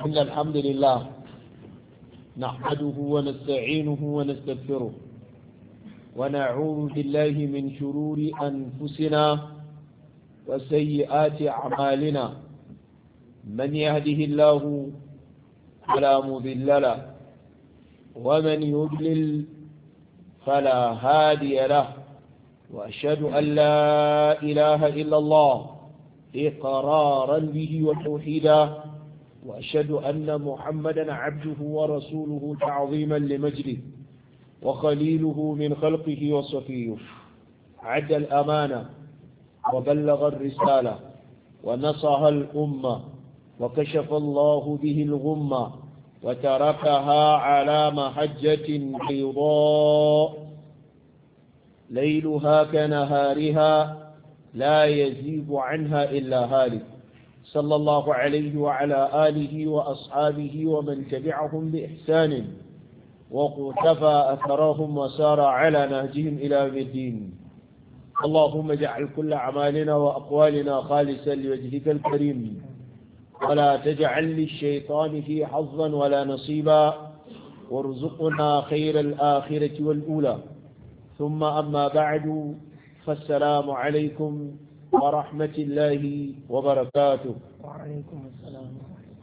إن الحمد لله نحمده ونستعينه ونستغفره ونعوذ بالله من شرور أنفسنا وسيئات أعمالنا من يهده الله فلا مضل له ومن يضلل فلا هادي له وأشهد أن لا إله إلا الله إقرارا به وتوحيدا وأشهد أن محمدا عبده ورسوله تعظيما لمجده وخليله من خلقه وصفيه عد الأمانة وبلغ الرسالة ونصح الأمة وكشف الله به الغمة وتركها على محجة بيضاء ليلها كنهارها لا يزيغ عنها إلا هالك صلى الله عليه وعلى آله وأصحابه ومن تبعهم بإحسان وقتفى أثرهم وسار على نهجهم إلى يوم الدين. اللهم اجعل كل أعمالنا وأقوالنا خالصا لوجهك الكريم ولا تجعل للشيطان فيه حظا ولا نصيبا وارزقنا خير الآخرة والأولى. ثم أما بعد فالسلام عليكم ورحمة الله وبركاته. وعليكم السلام.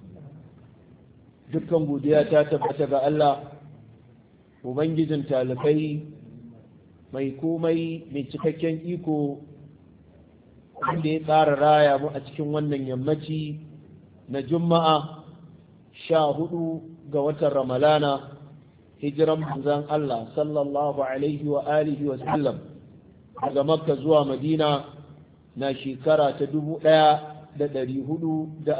dukkan godiya ta tabbata ga Allah ubangijin talibai mai komai mai cikakken iko wanda ya tsara raya mu a cikin wannan yammaci na juma'a 14 ga watan ramalana hijiran manzon Allah sallallahu alaihi wa alihi wa sallam daga makka zuwa madina na shekara ta 1443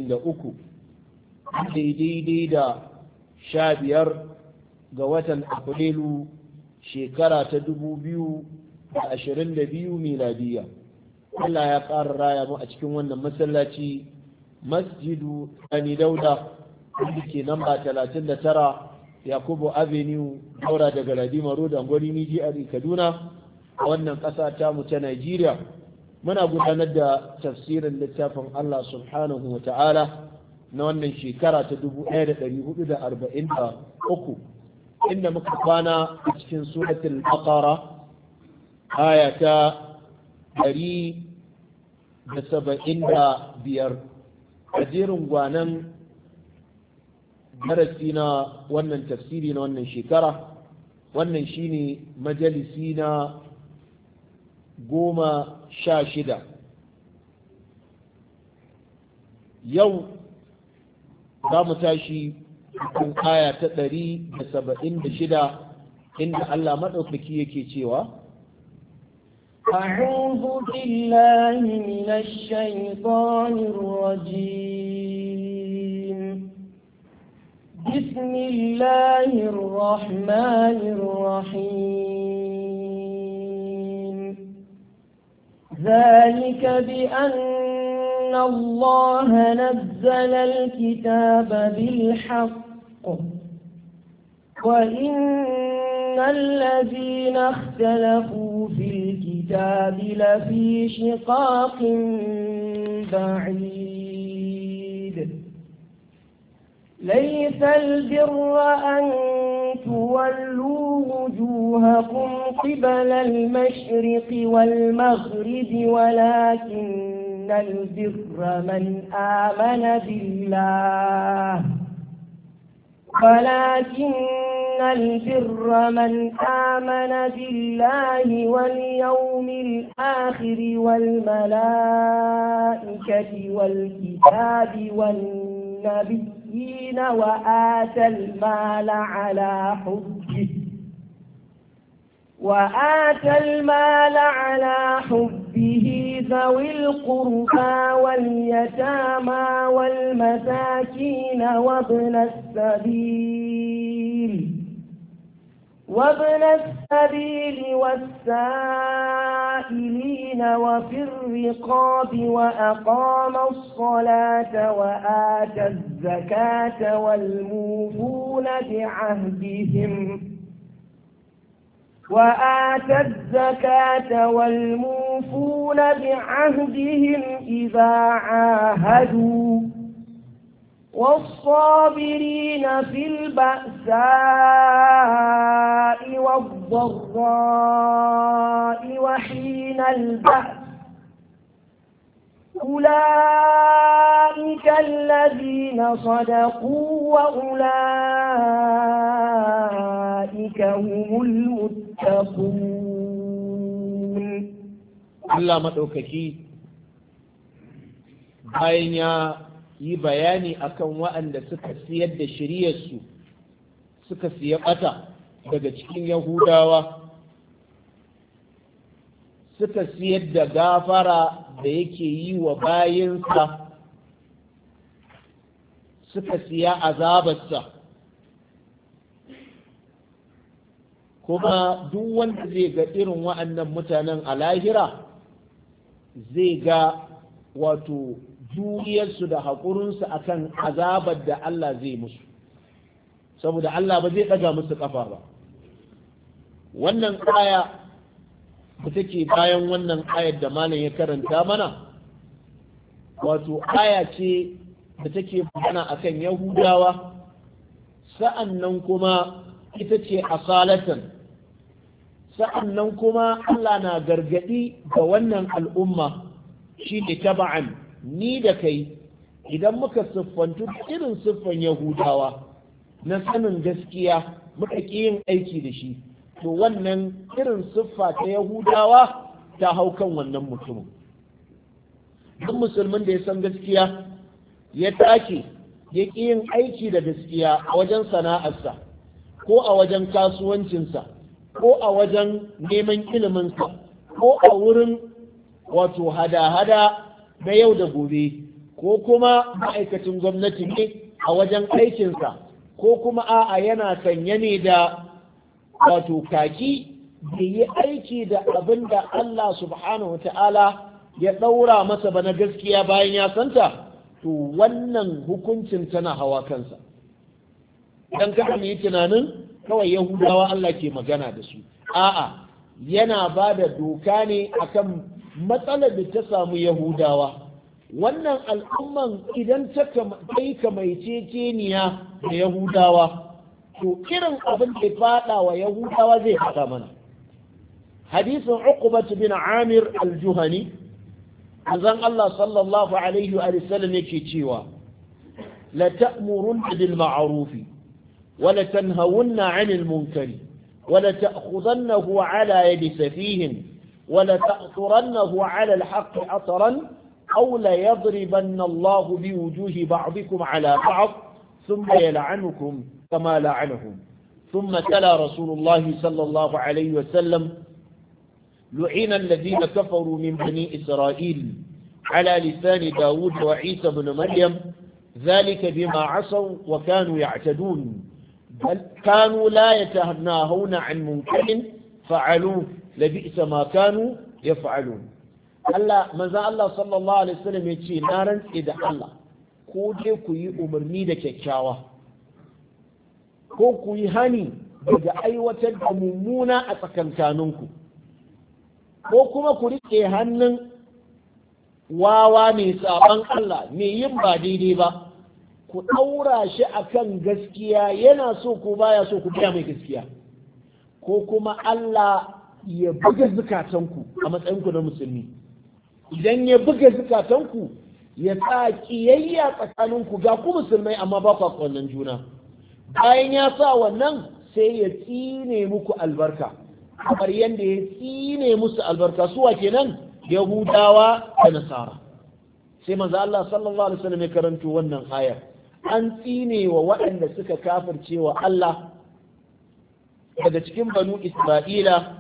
daidai da 15 ga watan afrilu shekara ta 2022 miladiya. Allah ya ƙara raya mu a cikin wannan masallaci masjidu Sani Dauda wanda ke namba 39 Yakubu Avenue daura daga Ladima Road Angwani Miji a Kaduna a wannan ƙasa ta mu ta Najeriya. Muna gudanar da tafsirin littafin Allah subhanahu wa ta'ala na wannan shekara ta 1443 inda muka kwana a cikin suratul Baqara aya ta 175 a jerin gwanan darasi na wannan tafsiri na wannan shekara. Wannan shine majalisi na 16. yau za mu tashi cikin aya ta 176 inda Allah maɗaukaki yake cewa أعوذ بالله من الشيطان الرجيم بسم الله الرحمن الرحيم ذلك بأن الله نزل الكتاب بالحق وإن الذين اختلفوا في الكتاب لفي شقاق بعيد ليس البر أن تولوا وجوهكم قبل المشرق والمغرب ولكن البر من آمن بالله واليوم الآخر والملائكة والكتاب والنبيين وآتى المال على حبه ذوي القربى واليتامى والمساكين وابن السبيل والسائلين وفي الرقاب وأقام الصلاة وآتى الزكاة والموفون بعهدهم وآتى الزكاة والموفون بعهدهم إذا عاهدوا والصابرين في البأساء والضراء وحين البأس أولئك الذين صدقوا وأولئك هم المتقون. الله مدوكاكي bayan ya yi bayani akan waɗanda suka siyar da shiriyarsu suka siya ɓata daga cikin yahudawa suka siyar da gafara da yake yi wa bayinsa suka siya azabarsa kuma duk wanda zai ga irin waɗannan mutanen a lahira zai ga wato juriyarsu da haƙurinsu akan azabar da Allah zai musu saboda Allah ba zai ɗaga musu ƙafa ba. Wannan aya da take bayan wannan ayar da malam ya karanta mana wato aya ce da take magana akan Yahudawa, sa'annan kuma ita ce asalatan, sa'annan kuma Allah na gargadi ga wannan al'umma shi ne taba'an ni da kai idan muka siffantu irin siffan Yahudawa na sanin gaskiya muka ƙi yin aiki da shi, to wannan irin siffa ta Yahudawa ta hau kan wannan mutumin. Duk musulmin da ya san gaskiya ya take ya ƙi yin aiki da gaskiya a wajen sana'arsa ko a wajen kasuwancinsa ko a wajen neman iliminsa ko a wurin wato hada-hada na yau da gobe ko kuma ma'aikacin gwamnati ne a wajen aikinsa ko kuma a'a yana sanye ne da wato kaki da yi aiki da abin da Allah subhanahu wata'ala ya ɗaura masa ba na gaskiya bayan ya santa, to wannan hukuncin tana hawa kansa. Dan kada mu yi tunanin kawai Yahudawa Allah ke magana da su, a'a yana ba da doka ne akan matsalar da ta samu Yahudawa. Wannan al'umman idan ta kai kamaiceceniya da Yahudawa, to irin abin da ya fada wa Yahudawa zai fada mana. Hadisin Uqbah bin Amir al-Juhani, manzon Allah sallallahu alaihi wa sallam yake cewa la ta'muruna bil ma'ruf wa la tanhawunna 'anil munkari wa la ta'khudannahu 'ala yadi safihin wa la ta'turannahu 'ala al-haqqi atran aw la yadribanna Allah bi wujuhi ba'dikum 'ala ba'd thumma yal'anukum كما لعنهم ثم تلا رسول الله صلى الله عليه وسلم لعن الذين كفروا من بني إسرائيل على لسان داود وعيسى بن مريم ذلك بما عصوا وكانوا يعتدون بل كانوا لا يتناهون عن منكر فعلوه لبئس ما كانوا يفعلون. الله ماذا الله صلى الله عليه وسلم يقول نارا إذا الله كودي كي أمرني دكاكاوة ko ku yi hani daga aiwatar da mummuna a tsakankaninku ko kuma ku riƙe hannun wawa mai saban Allah mai yin ba daidai ba ku ɗaura shi akan gaskiya yana so ko baya so ku gaya mai gaskiya ko kuma Allah ya buga zukatanku a matsayinku na musulmi. Idan ya buga zukatanku ya sa ƙiyayya tsakaninku ga ku musulmai amma ba ku ƙaunar juna, bayan ya sa wannan sai ya tsine muku albarka kamar yadda ya tsine musu albarka suwa kenan Yahudawa da Nasara. Sai manzo Allah sallallahu alaihi wasallam ya karanto wannan ayar, an tsine wa waɗanda suka kafirce wa Allah daga cikin banu Isra'ila,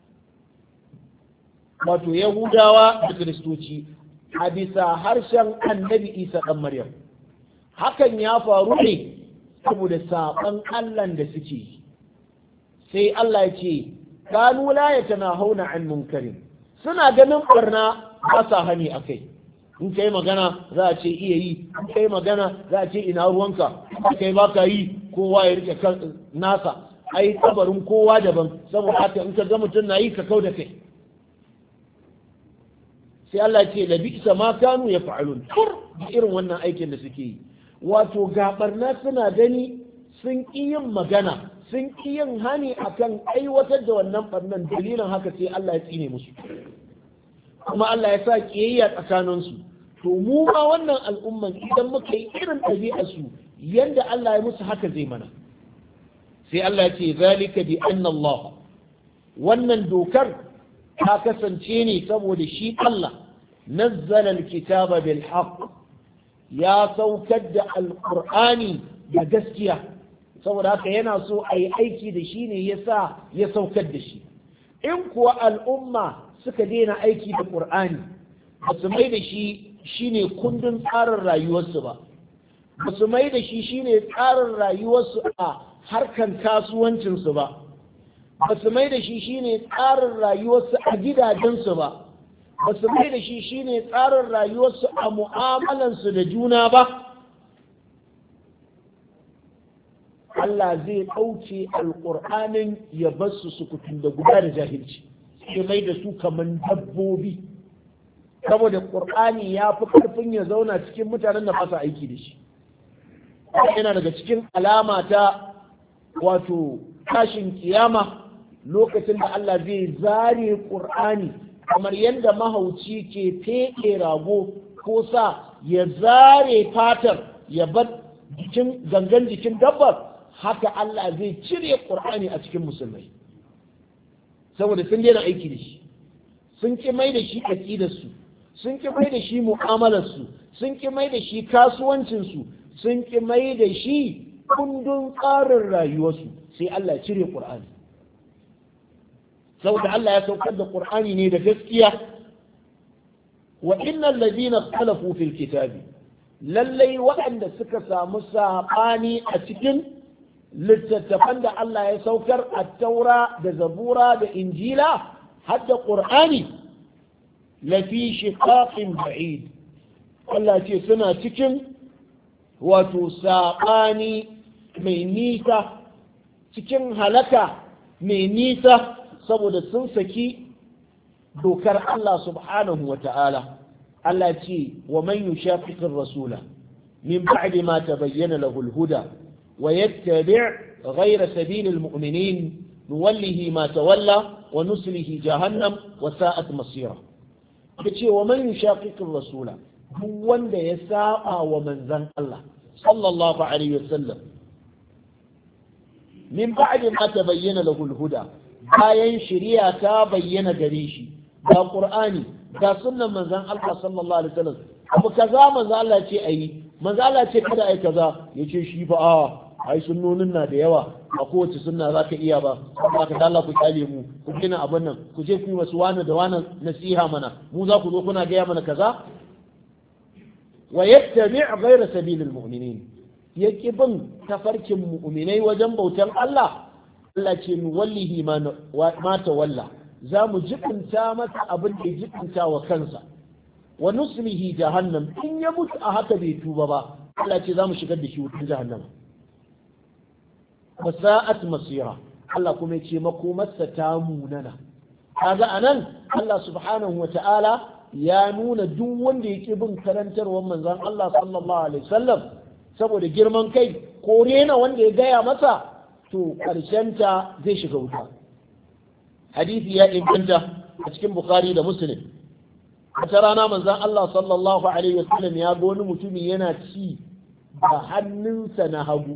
wato Yahudawa da Kiristoci, a bisa harshen Annabi Isa ɗan Maryam. Hakan ya faru ne saboda saɓon Allah da suke. Sai Allah ya ce kanu la yatanahawna an munkarin, suna ganin barna ba sa hani akai. In kai magana za a ce iya yi, in kai magana za a ce ina ruwanka, in kai baka yi kowa ya rike nasa, ai kabarin kowa daban, saboda haka in ka ga mutum na yi ka kau da kai. Sai Allah ce labisa ma kanu yaf'alun, tur da irin wannan aikin da suke yi. wato gabarna suna gani sun ƙi yin magana sun ƙi yin hani akan aiwatar da wannan barnan dalilin haka sai Allah ya tsine musu kuma Allah ya sa kiyayya tsakaninsu to mu ma wannan al'umman idan muka yi irin ɗabi'arsu yanda Allah ya musu haka zai mana sai Allah ya ce zalika bi anna Allah wannan dokar ta kasance ne saboda shi Allah nazzala alkitaba bil haqq ya saukar da alqur'ani da gaskiya saboda haka yana so a yi aiki da shi ne yasa ya saukar da shi in kuwa al'umma suka daina aiki da qur'ani ba su mai da shi shine kundin tsarin rayuwarsu ba ba su mai da shi shine tsarin rayuwarsu a harkan kasuwancinsu ba ba su mai da shi shine tsarin rayuwarsu a gidajensu ba ba su mai da shi shine tsarin rayuwarsu a mu'amalansu da juna ba Allah zai ɗauke alƙur'anin ya bar su kutun da guda da jahilci sai mai da su kamar dabbobi saboda ƙur'ani ya fi ƙarfin ya zauna cikin mutanen da ba su aiki da shi yana daga cikin alama ta wato tashin kiyama lokacin da Allah zai zare ƙur'ani kamar yadda mahauci ke feƙe rago ko sa ya zare fatar ya bar gangan jikin dabbar haka Allah zai cire ƙur'ani a cikin musulmai saboda sun daina aiki da shi sun ki mai da shi aƙidarsu sun ki mai da shi mu'amalarsu sun ki mai da shi kasuwancinsu sun ki mai da shi kundin tsarin rayuwarsu sai Allah ya cire ƙur'ani saboda Allah ya saukar da ƙur'ani ne da gaskiya wa innal ladina ikhtalafu fil kitabi lallai waɗanda suka samu saɓani a cikin littattafan da Allah ya saukar a taura da zabura da injila har da ƙur'ani lafi shiqaqin ba'id Allah ce suna cikin wato saɓani mai nisa cikin halaka mai nisa saboda sun saki dokar Allah subhanahu wa ta'ala Allah ce wa man yushaqiqir rasula min ba'di ma tabayyana lahu al-huda wa yattabi' ghayra sabilil mu'minin nuwallihi ma tawalla wa nuslihi jahannam wa sa'at masira yace wa man yushaqiqir rasula duk wanda ya saba wa manzon Allah sallallahu alaihi wasallam min ba'di ma tabayyana lahu al-huda bayan shari'a ta bayyana gare shi ga qur'ani ga sunnan manzon Allah sallallahu alaihi wasallam abu kaza manzon Allah ce ayi manzon Allah ce kada ayi kaza yace shi fa ai sunnonin na da yawa a kowace sunna zaka iya ba ka da Allah ku kyale mu ku gina abin nan ku je ku yi wasu wani da wani nasiha mana mu za ku zo kuna gaya mana kaza wa yattabi' ghayra sabilil mu'minin yaki bin tafarkin mu'minai wajen bautan Allah Allah ce mu wallahi ma tawalla za mu jibinta masa abin da jibinta wa kansa wa nuslihi jahannam in ya mutu a haka bai tuba ba Allah ce za mu shigar da shi wutar jahannama wasa'at masira Allah kuma ya ce makomarsa ta munana kaga anan Allah subhanahu wa ta'ala ya nuna duk wanda yake bin karantarwar manzon Allah sallallahu alaihi wasallam saboda girman kai ko rena wanda ya gaya masa to ta zai shiga wuta hadisi ya inganta a cikin bukhari da muslim wata rana manzon Allah sallallahu alaihi wasallam ya ga wani mutumi yana ci da hannunsa na hagu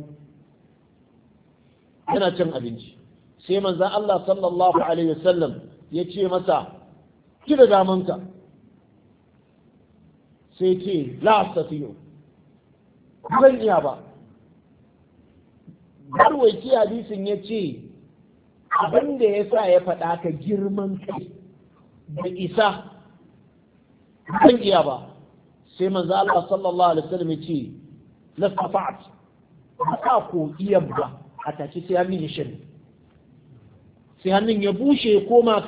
yana cin abinci sai manzon Allah sallallahu alaihi wasallam ya ce masa ki da damanka sai ce la astati'u zan iya ba barwaci hadisin ya ce abin da ya sa ya faɗa ka girman kai da isa zan iya ba sai manzo Allah sallallahu alaihi wasallam ya ce lastafa'at ba ko iya ba a tace sai hannun ya shirya sai hannun ya bushe ya koma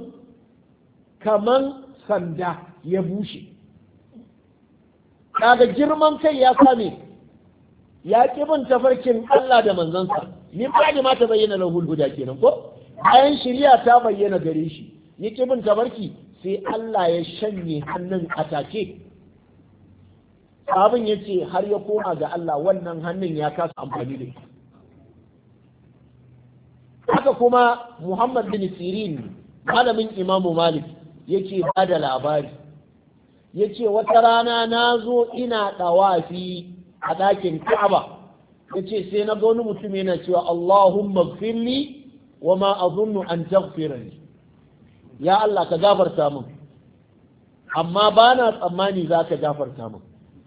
kaman sanda ya bushe kaga girman kai ya same ya ƙi bin tafarkin Allah da manzansa ni ba ma ta bayyana lahul huda kenan ko bayan shari'a ta bayyana gare shi ya ƙi bin tafarki sai Allah ya shanye hannun atake abin ya ce har ya koma ga Allah wannan hannun ya kasa amfani da ita. Haka kuma Muhammad bin Sirin malamin Imamu Malik yake ba da labari, yace wata rana na zo ina ɗawafi a ɗakin Ka'aba, yace sai na ga wani mutum yana cewa Allahumma gfirli wa ma azunnu an taghfirani, ya Allah ka gafarta min amma ba na tsammani za ka gafarta min.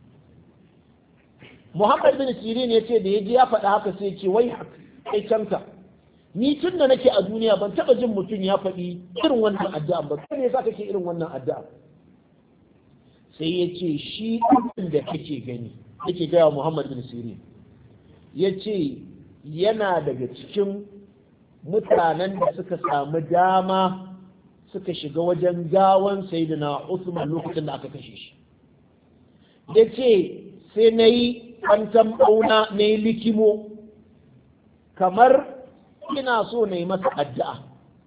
Muhammad bin Sirin ya ce da ya ji ya faɗa haka sai ce wai kai canka, ni tun da nake a duniya ban taɓa jin mutum ya faɗi irin wannan addu'a ba, sai ne yasa kake irin wannan addu'a? Sai ya ce shi ɗin da kake gani, yake gaya Muhammad bin Sirin, ya ce yana daga cikin mutanen da suka samu dama suka shiga wajen gawan Sayyidina Usman lokacin da aka kashe shi. Ya ce sai na yi kwantan ɓauna na yi likimo kamar ina so na yi masa addu'a.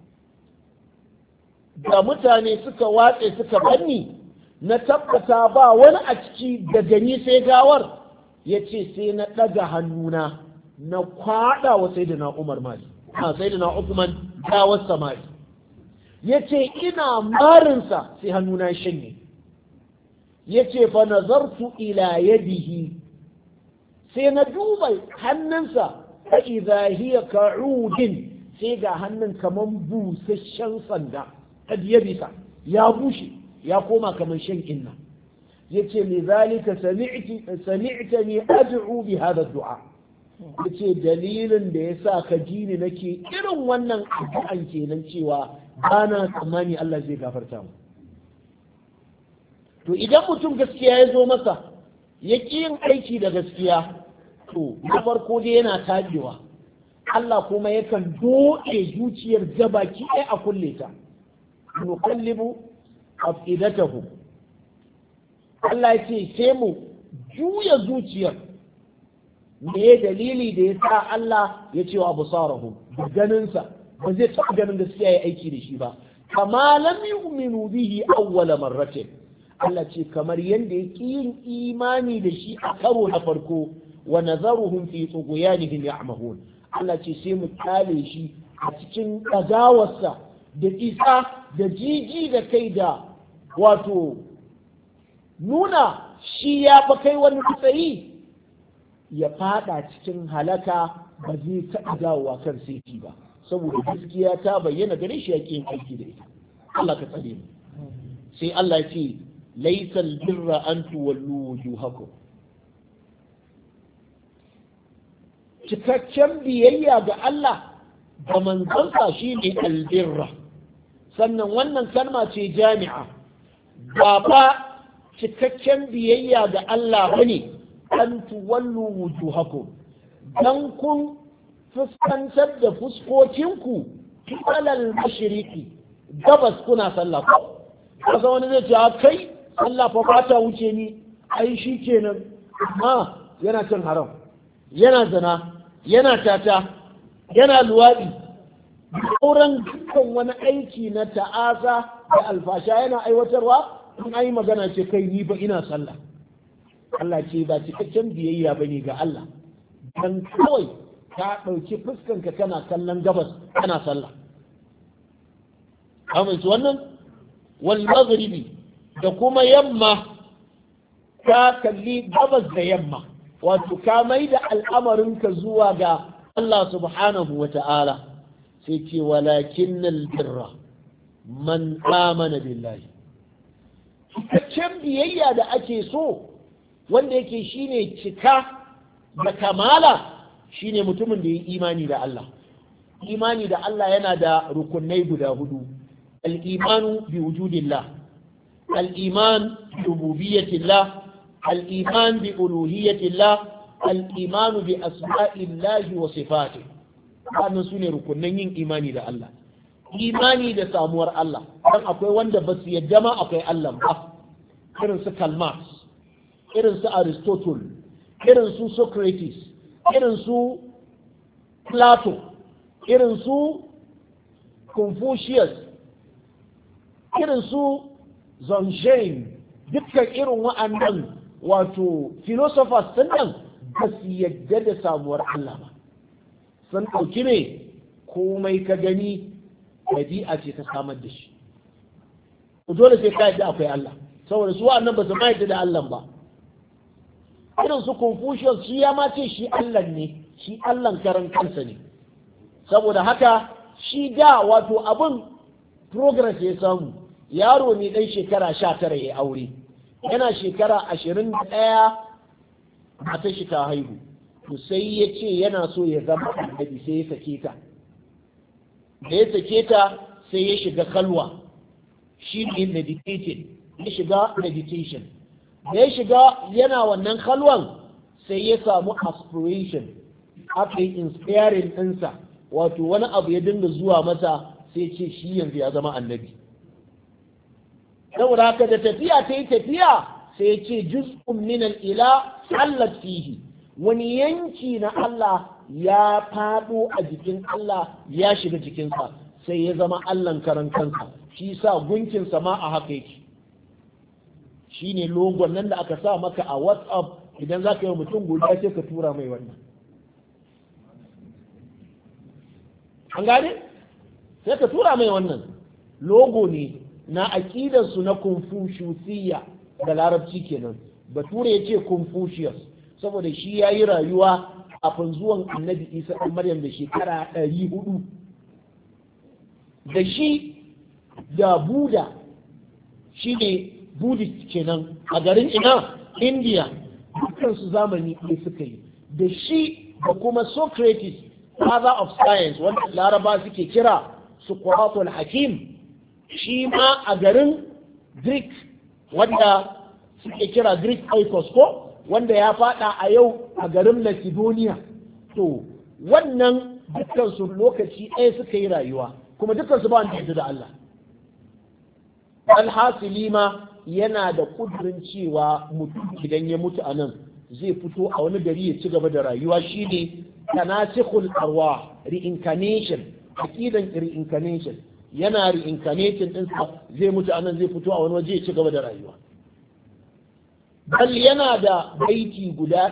Da mutane suka watse suka banni na tabbata ba wani a ciki da gani sai gawar, ya ce sai na ɗaga hannuna na kwaɗa wa Sayyidina Umar mali, Sayyidina Uthman gawar samari. Ya ce ina marinsa sai hannuna shanye. Ya ce fa nazartu ila yadihi, sai na duba hannunsa fa idha hiya ka'udin, sai ga hannun kaman busasshen sanda kad yabisa, ya bushe ya koma kaman shan inna. Yace lidhalika sami'tani ad'u bi hadha ad-du'a, yace dalilin da yasa ka ji ni nake irin wannan addu'an kenan cewa bana tsammani Allah zai gafarta mu. To idan mutum gaskiya ya zo masa ya ƙi yin aiki da gaskiya, to na farko dai yana tabewa, Allah kuma yakan doɗe zuciyar gabaki ɗaya a kulle ta. Nuqallibu afidatahu, Allah ya ce sai mu juya zuciyar. Me dalili da ya sa Allah ya ce wa absarahum, da ganinsa ba zai taɓa ganin gaskiya ya aiki da shi ba, kama lam yu'minu bihi awwala marratin. Allah ce kamar yadda ya ƙi yin imani da shi a karo na farko, wa nazaruhum fi tughyanihim ya'mahun. Allah ce sai mu kale shi a cikin ɗagawarsa da isa da jiji da kai da wato nuna shi ya fa kai wani matsayi, ya fada cikin halaka ba zai taɓa dawowa kan saiti ba, saboda gaskiya ta bayyana gare shi ya ƙi yin aiki da ita. Allah ka tsare mu. Sai Allah ya ce laisa albirra an tuwallu wujuhakum, cikakken biyayya ga Allah da manzansa shine albirra. Sannan wannan kalma ce jami'a, ba fa cikakken biyayya ga Allah bane an tuwallu wujuhakum, dan kun fuskantar da fuskokinku alal mashriqi, gabas kuna sallah ko kasa wani zai ce kai Allah fa ba ta wuce ni, ai shi kenan, amma yana cin haram, yana zina, yana tata, yana luwaɗi, sauran dukkan wani aiki na ta'asa da alfasha yana aiwatarwa. In ai magana ce kai ni ba ina sallah, Allah ce ba cikakken biyayya bane ga Allah, dan kawai ka ɗauki fuskanka kana kallon gabas kana sallah. Amince wannan wal maghribi, da kuma yamma ka kalli gabas da yamma, wato ka mai da al'amarinka zuwa ga Allah subhanahu wa ta'ala. Sai ce walakin albirra man amana billahi, cikakken biyayya da ake so wanda yake shine cika da kamala shine mutumin da ya imani da Allah. Imani da Allah yana da rukunai guda hudu: al-imanu bi wujudillah, الإيمان بربوبية الله، الإيمان بألوهية الله، الإيمان بأسماء الله وصفاته. هذا سنة ركنين إيماني ده الله، إيماني ده سامور الله. dan akwai wanda ba su yadda ma akwai Allah ba, irin su Karl Marx, irin su Aristotle, irin su Socrates, irin su Plato, irin su Confucius, irin su Zonshain, dukkan irin wa'annan wato philosophers sun nan ba su yadda da samuwar Allah ba, sun ɗauki ne komai ka gani ɗabi'a ce ta samar da shi. Dole sai ka yadda akwai Allah, saboda su wa'annan ba su ma yadda da Allah ba. Irin su Confucius shi ya ma ce shi Allah ne, shi Allah karan kansa ne. Saboda haka shi da wato abin progress ya samu, yaro ne ɗan shekara 19 ya aure, yana shekara 21 mata shi ta haihu, to sai ya ce yana so ya zama annabi, sai ya sake ta. Da ya sake ta sai ya shiga kalwa, shi ne meditating, ya shiga meditation. Da ya shiga yana wannan kalwan sai ya samu aspiration, aka yi inspiring ɗinsa, wato wani abu ya dinga zuwa masa sai ce shi yanzu ya zama annabi. Saboda haka da tafiya ta yi tafiya sai ce juz'un min al-ila sallat fihi, wani yanki na Allah ya faɗo a jikin Allah ya shiga jikinsa sai ya zama Allahn karan kansa. Shi sa gunkinsa ma a haka yake, shi ne logon nan da aka sa maka a WhatsApp idan za ka yi mutum guda sai ka tura mai wannan. An gane? Sai ka tura mai wannan logo ne na aƙidarsu na Confuciusiyya da larabci kenan. Bature ya ce Confucius saboda shi ya yi rayuwa a zuwan annabi Isa ɗan Maryam da shekara 400. Da shi da Buda shi ne Buddhist kenan a garin ina India, dukkansu zamani ɗaya suka yi. Da shi da kuma Socrates, father of science, wanda Laraba suke kira Socrates Hakim, shi ma a garin Greek wanda suke kira Greek Oikos ko wanda ya fada a yau a garin Macedonia. To wannan dukkansu lokaci ɗaya suka yi rayuwa, kuma dukkansu ba wanda da Allah. Alhasili ma yana da kudurin cewa mutum idan ya mutu a nan zai fito a wani gari ya ci gaba da rayuwa, shine tanasikhul arwah, reincarnation, aqidan reincarnation. Yana reincarnating ɗinsa, zai mutu a nan zai fito a wani waje ya ci gaba da rayuwa. Bal yana da baiti guda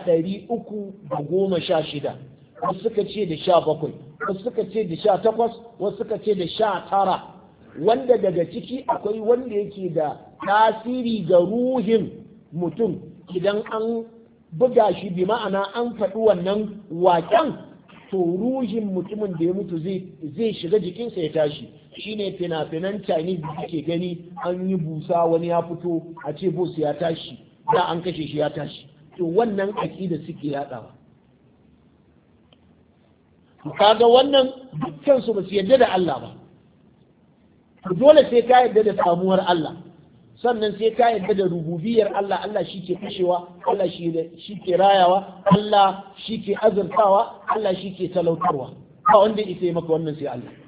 316, wasu suka ce da 17, wasu suka ce da 18, wasu suka ce da 19, wanda daga ciki akwai wanda yake da tasiri ga ruhin mutum idan an buga shi, bi ma'ana an faɗi wannan waken, to ruhin mutumin da ya mutu zai shiga jikinsa ya tashi. Shine fina-finan Chinese da suke gani an yi busa wani ya fito a ce boss ya tashi, da an kashe shi ya tashi. To wannan aƙida suke yaɗawa. Kaga wannan dukkan su ba su yarda da Allah ba. Dole sai ka yarda da samuwar Allah, sannan sai ka yarda da rububiyar Allah. Allah shi ke kashewa, Allah shi ke rayawa, Allah shi ke azurtawa, Allah shi ke talautarwa. Ba wanda ya isa maka wannan sai Allah.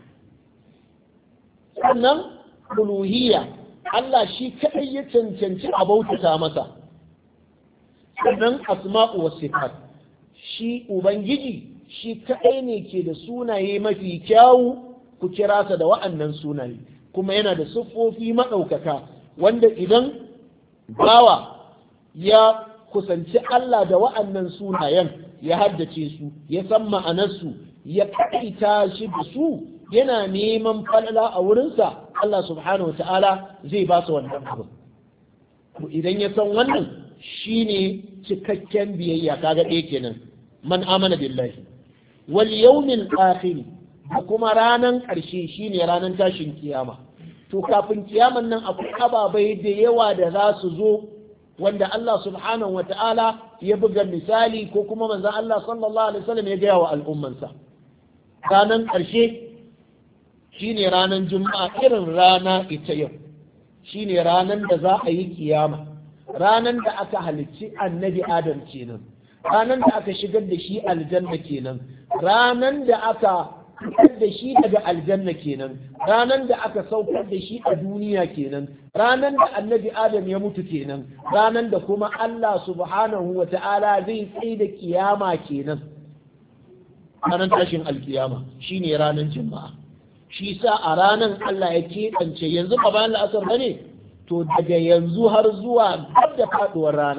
Sannan uluhiyya, Allah shi kaɗai ya cancanci a bautata masa. Sannan asma'u was sifat, shi ubangiji shi kaɗai ne ke da sunaye mafi kyawu, ku kira sa da wa'annan sunaye, kuma yana da siffofi maɗaukaka wanda idan bawa ya kusanci Allah da wa'annan sunayen, ya haddace su, ya san ma'anarsu, ya kaɗaita shi da su, yana neman falala a wurinsa, Allah subhanahu wa ta'ala zai ba su wannan abu. Idan ya san wannan shine cikakken biyayya, kaga ɗaya kenan, man amana billahi wal yawmil akhir, da kuma ranan ƙarshe shine ranan tashin kiyama. To kafin kiyaman nan akwai ababai da yawa da za su zo wanda Allah subhanahu wa ta'ala ya buga misali, ko kuma manzon Allah sallallahu alaihi wasallam ya gaya wa al'ummansa. Ranan ƙarshe shine ranan juma'a, irin rana ita yau, shine ranan da za a yi kiyama, ranan da aka halicci annabi Adam kenan, ranan da aka shigar da shi aljanna kenan, ranan da aka fitar da shi daga aljanna kenan, ranan da aka saukar da shi a duniya kenan, ranan da annabi Adam ya mutu kenan, ranan da kuma Allah subhanahu wa ta'ala zai tsaye da kiyama kenan. Ranan tashin alkiyama shine ranan juma'a. Shi sa a ranan Allah ya keɓance, yanzu ba bayan la'asar ba ne, to daga yanzu har zuwa gab da faɗuwar rana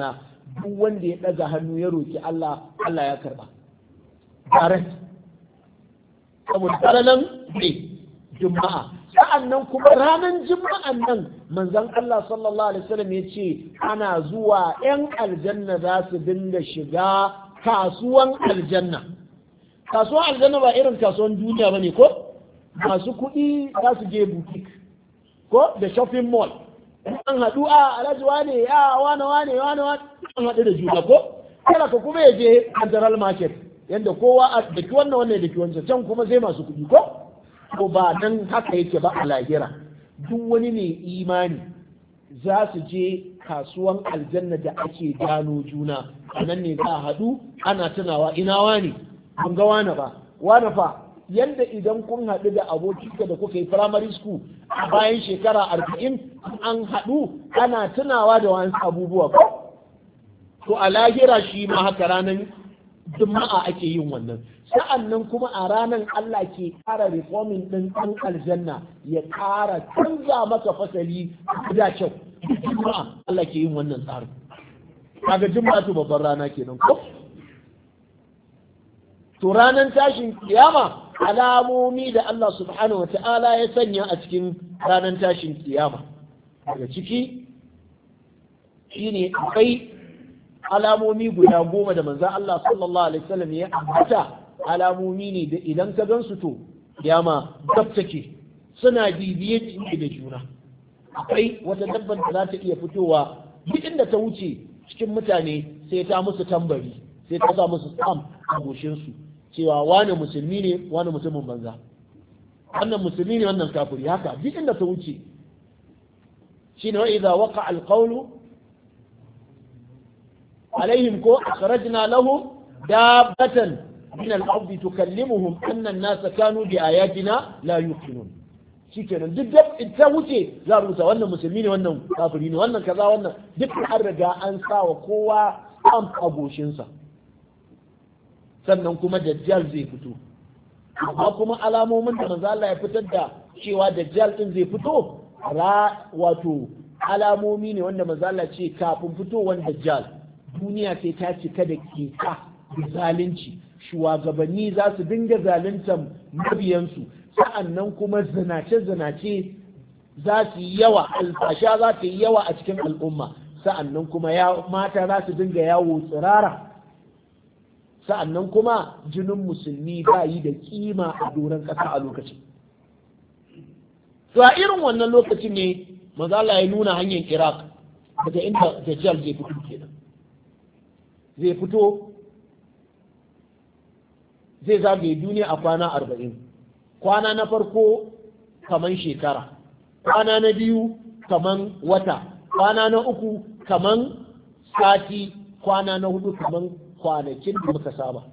duk wanda ya ɗaga hannu ya roki Allah Allah ya karɓa direct saboda ranar juma'a sa'annan kuma ranar juma'an nan manzon Allah sallallahu alaihi wasallam ya ce ana zuwa 'yan aljanna za su dinga shiga kasuwan aljanna ba irin kasuwan duniya bane ko masu kuɗi za su je boutique ko da shopping mall an haɗu a alhaji wane ya wane an haɗu da juna ko kada ka kuma ya je central market yanda kowa a daki wannan da ki wancan can kuma sai masu kuɗi ko ba nan haka yake ba a lahira duk wani ne imani za su je kasuwan aljanna da ake gano juna a nan ne za a haɗu ana tunawa ina wani ban ga wani ba wani fa yadda idan kun haɗu da abokinka da kuka yi primary school a bayan shekara 40 an haɗu ana tunawa da wani abubuwa ko to a lahira shi ma haka ranar juma'a ake yin wannan sa'an nan kuma a ranar Allah ke ƙara reforming ɗin ɗan aljanna ya ƙara canza maka fasali da kyau juma'a Allah ke yin wannan tsarin kaga juma'a to babban rana kenan ko to ranar tashin kiyama alamomi da Allah subhanahu wata'ala ya sanya a cikin ranar tashin kiyama daga ciki shine akwai alamomi guda 10 da manzo Allah sallallahu alaihi wasallam ya ambata alamomi ne da idan ka gansu to kiyama gab take suna bibiye da juna akwai wata dabbar da za ta iya fitowa duk inda ta wuce cikin mutane sai ta musu tambari sai ta sa musu tsam a goshinsu cewa wani musulmi ne wani mutumin banza wannan musulmi ne wannan kafiri haka duk inda ta wuce shine wa idza waqa alqawlu alaihim ko akhrajna lahum dabbatan min al-ardi tukallimuhum anna an-nasa kanu bi ayatina la yuqinun shikenan duk da ta wuce za a rubuta wannan musulmi ne wannan kafiri ne wannan kaza wannan duk an riga an sa wa kowa am agoshinsa sannan kuma dajjal zai fito amma kuma alamomin da manzo Allah ya fitar da cewa dajjal din zai fito wato alamomi ne wanda manzo Allah ce kafin fitowar dajjal duniya sai ta cika da keka da zalunci shugabanni za su dinga zaluntar mabiyansu sa'annan kuma zinace za su yi yawa alfasha za ta yi yawa a cikin al'umma sa'annan kuma mata za su dinga yawo tsirara sa'annan kuma jinin musulmi ba yi da kima a doron ƙasa a lokacin to a irin wannan lokacin ne manzo Allah ya nuna hanyar Iraq daga inda Dajjal zai fito kenan zai fito zai zagaye duniya a kwana 40 kwana na farko kaman shekara kwana na biyu kaman wata kwana na uku kaman sati kwana na hudu kaman kwanakin da muka saba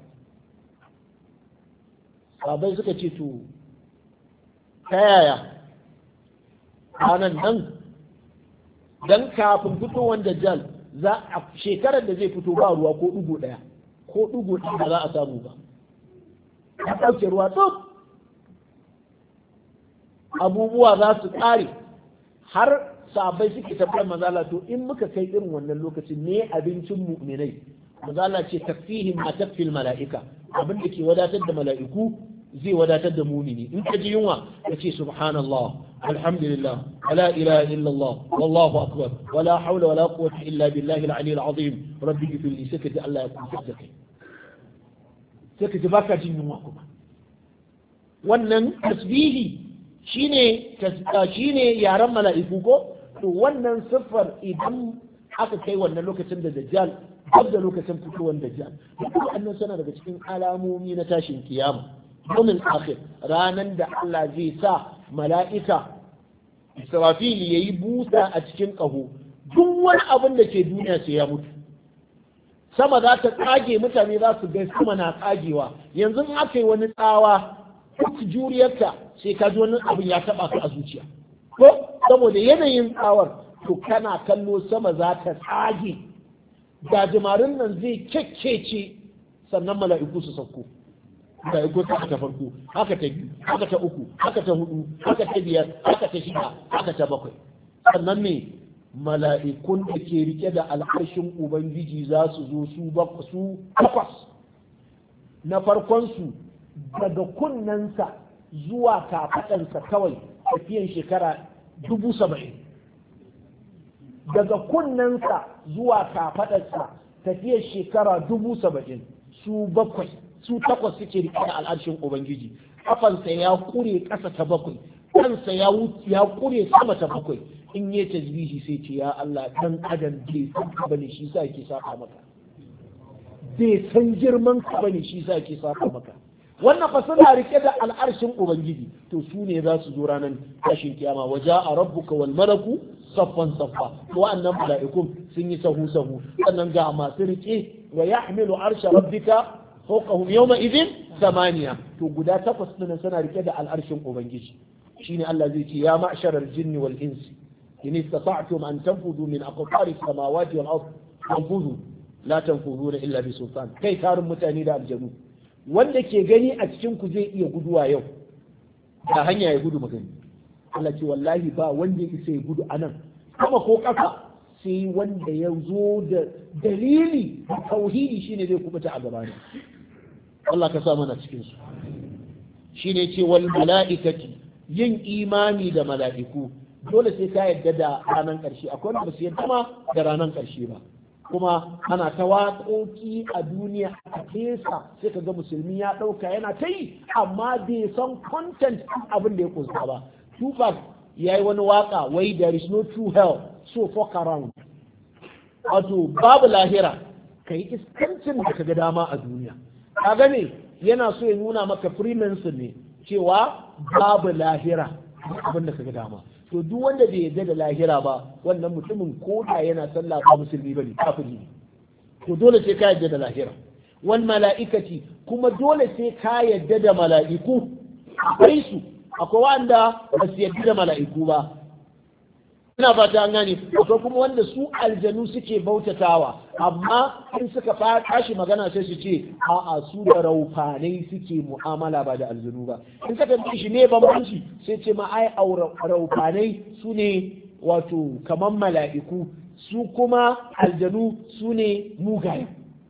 sabai suka ce to ta yaya kwanan nan don kafin fitowar dajjal za a shekarar da zai fito ba ruwa ko ɗugu ɗaya ba za a samu ba a ɗauke ruwa tsot abubuwa za su ƙare har sabai suke tabbatar mazala to in muka kai irin wannan lokacin ne abincin mu'minai mazala ce takfihim ma takfil mala'ika abin da ke wadatar da mala'iku zai wadatar da mumini in ka ji yunwa ka ce subhanallah alhamdulillah wala ilaha illallah wallahu akbar wala hawla wala quwwata illa billahi al-ali al-azim rabbi ighfir li sai ka ji Allah ya kusa da kai sai ka ji baka jin yunwa kuma wannan tasbihi shine yaren mala'iku ko to wannan siffar idan aka kai wannan lokacin da dajjal duk da lokacin fitowar dajjal duk wannan suna daga cikin alamomi na tashin kiyama domin akhir ranan da Allah zai sa mala'ika Israfil yayi busa a cikin kaho duk wani abin da ke duniya sai ya mutu sama za ta tsage mutane za su ga sama na tsagewa yanzu in aka yi wani tsawa duk juriyarta sai ka ji wani abin ya taba ka a zuciya ko saboda yanayin tsawar to kana kallo sama za ta tsage gajimarin nan zai kyakkece sannan mala'iku su sauko mala'iku ta farko haka ta biyu haka ta uku haka ta hudu haka ta biyar haka ta shida haka ta bakwai sannan me mala'ikun da ke rike da al'arshin ubangiji za su zo su takwas. Na farkonsu daga kunnensa zuwa kafaɗansa kawai tafiyan shekara 70,000. daga kunnensa zuwa kafaɗarsa tafiyar shekara 70,000. su takwas suke rike da al'arshin ubangiji. kafansa ya kure ƙasa ta 7, kansa ya kure sama ta 7. in yi tasbihi sai ce ya Allah dan adam bai san ka bane shi sa yake saka maka, bai san girman ka bane shi sa yake saka maka. wannan fa suna rike da al'arshin ubangiji, to su ne za su zo ranar tashin kiyama. waja'a rabbuka wal malaku saffan saffa, wa'annan mala'ikun sun yi sahu sahu. sannan ga masu rike wa yahmilu arsha rabbika fawqahum yawma idhin 8, to guda 8 din suna rike da al'arshin ubangiji. shine Allah zai ce ya ma'sharal jinni wal insi in istata'tum an tanfudu min aqtari samawati wal ard fanfudu la tanfuduna illa bi sultan. kai tarin mutane da aljanu, wanda ke gani a cikin ku zai iya guduwa yau da hanya ya gudu magani. Allah ce wallahi ba wanda ya isa ya gudu anan kuma ko kasa sai wanda ya zo da dalili tauhidi shine zai kubuta a gaba ne. Allah ka sa mana cikin su. shine ce wal mala'ikati, yin imani da mala'iku dole sai ka yadda da ranar ƙarshe. akwai wanda ba su yadda ma da ranar ƙarshe ba, kuma ana ta waƙoƙi a duniya a kesa sai ka ga musulmi ya ɗauka yana ta yi amma bai san content abin da ya kusa ba. Tupac ya yi wani waƙa wai there is no true hell so fuck around, wato babu lahira ka yi iskancin da ka ga dama a duniya. ka gane yana so ya nuna maka freemason ne cewa babu lahira abin da ka ga dama. to duk wanda bai yarda da lahira ba wannan mutumin ko da yana sallah ba musulmi bane, kafiri ne. to dole sai ka yarda da lahira. wal mala'ikati, kuma dole sai ka yarda da mala'iku. akwai wanda ba su yarda da mala'iku ba, ina fata an gane. akwai kuma wanda su aljanu suke bautatawa, amma in suka tashi magana sai su ce a'a su da raufanai suke mu'amala ba da aljanu ba. in ka tambaye shi ne bambanci sai ce ma ai raufanai su ne wato kaman mala'iku, su kuma aljanu su ne mugaye.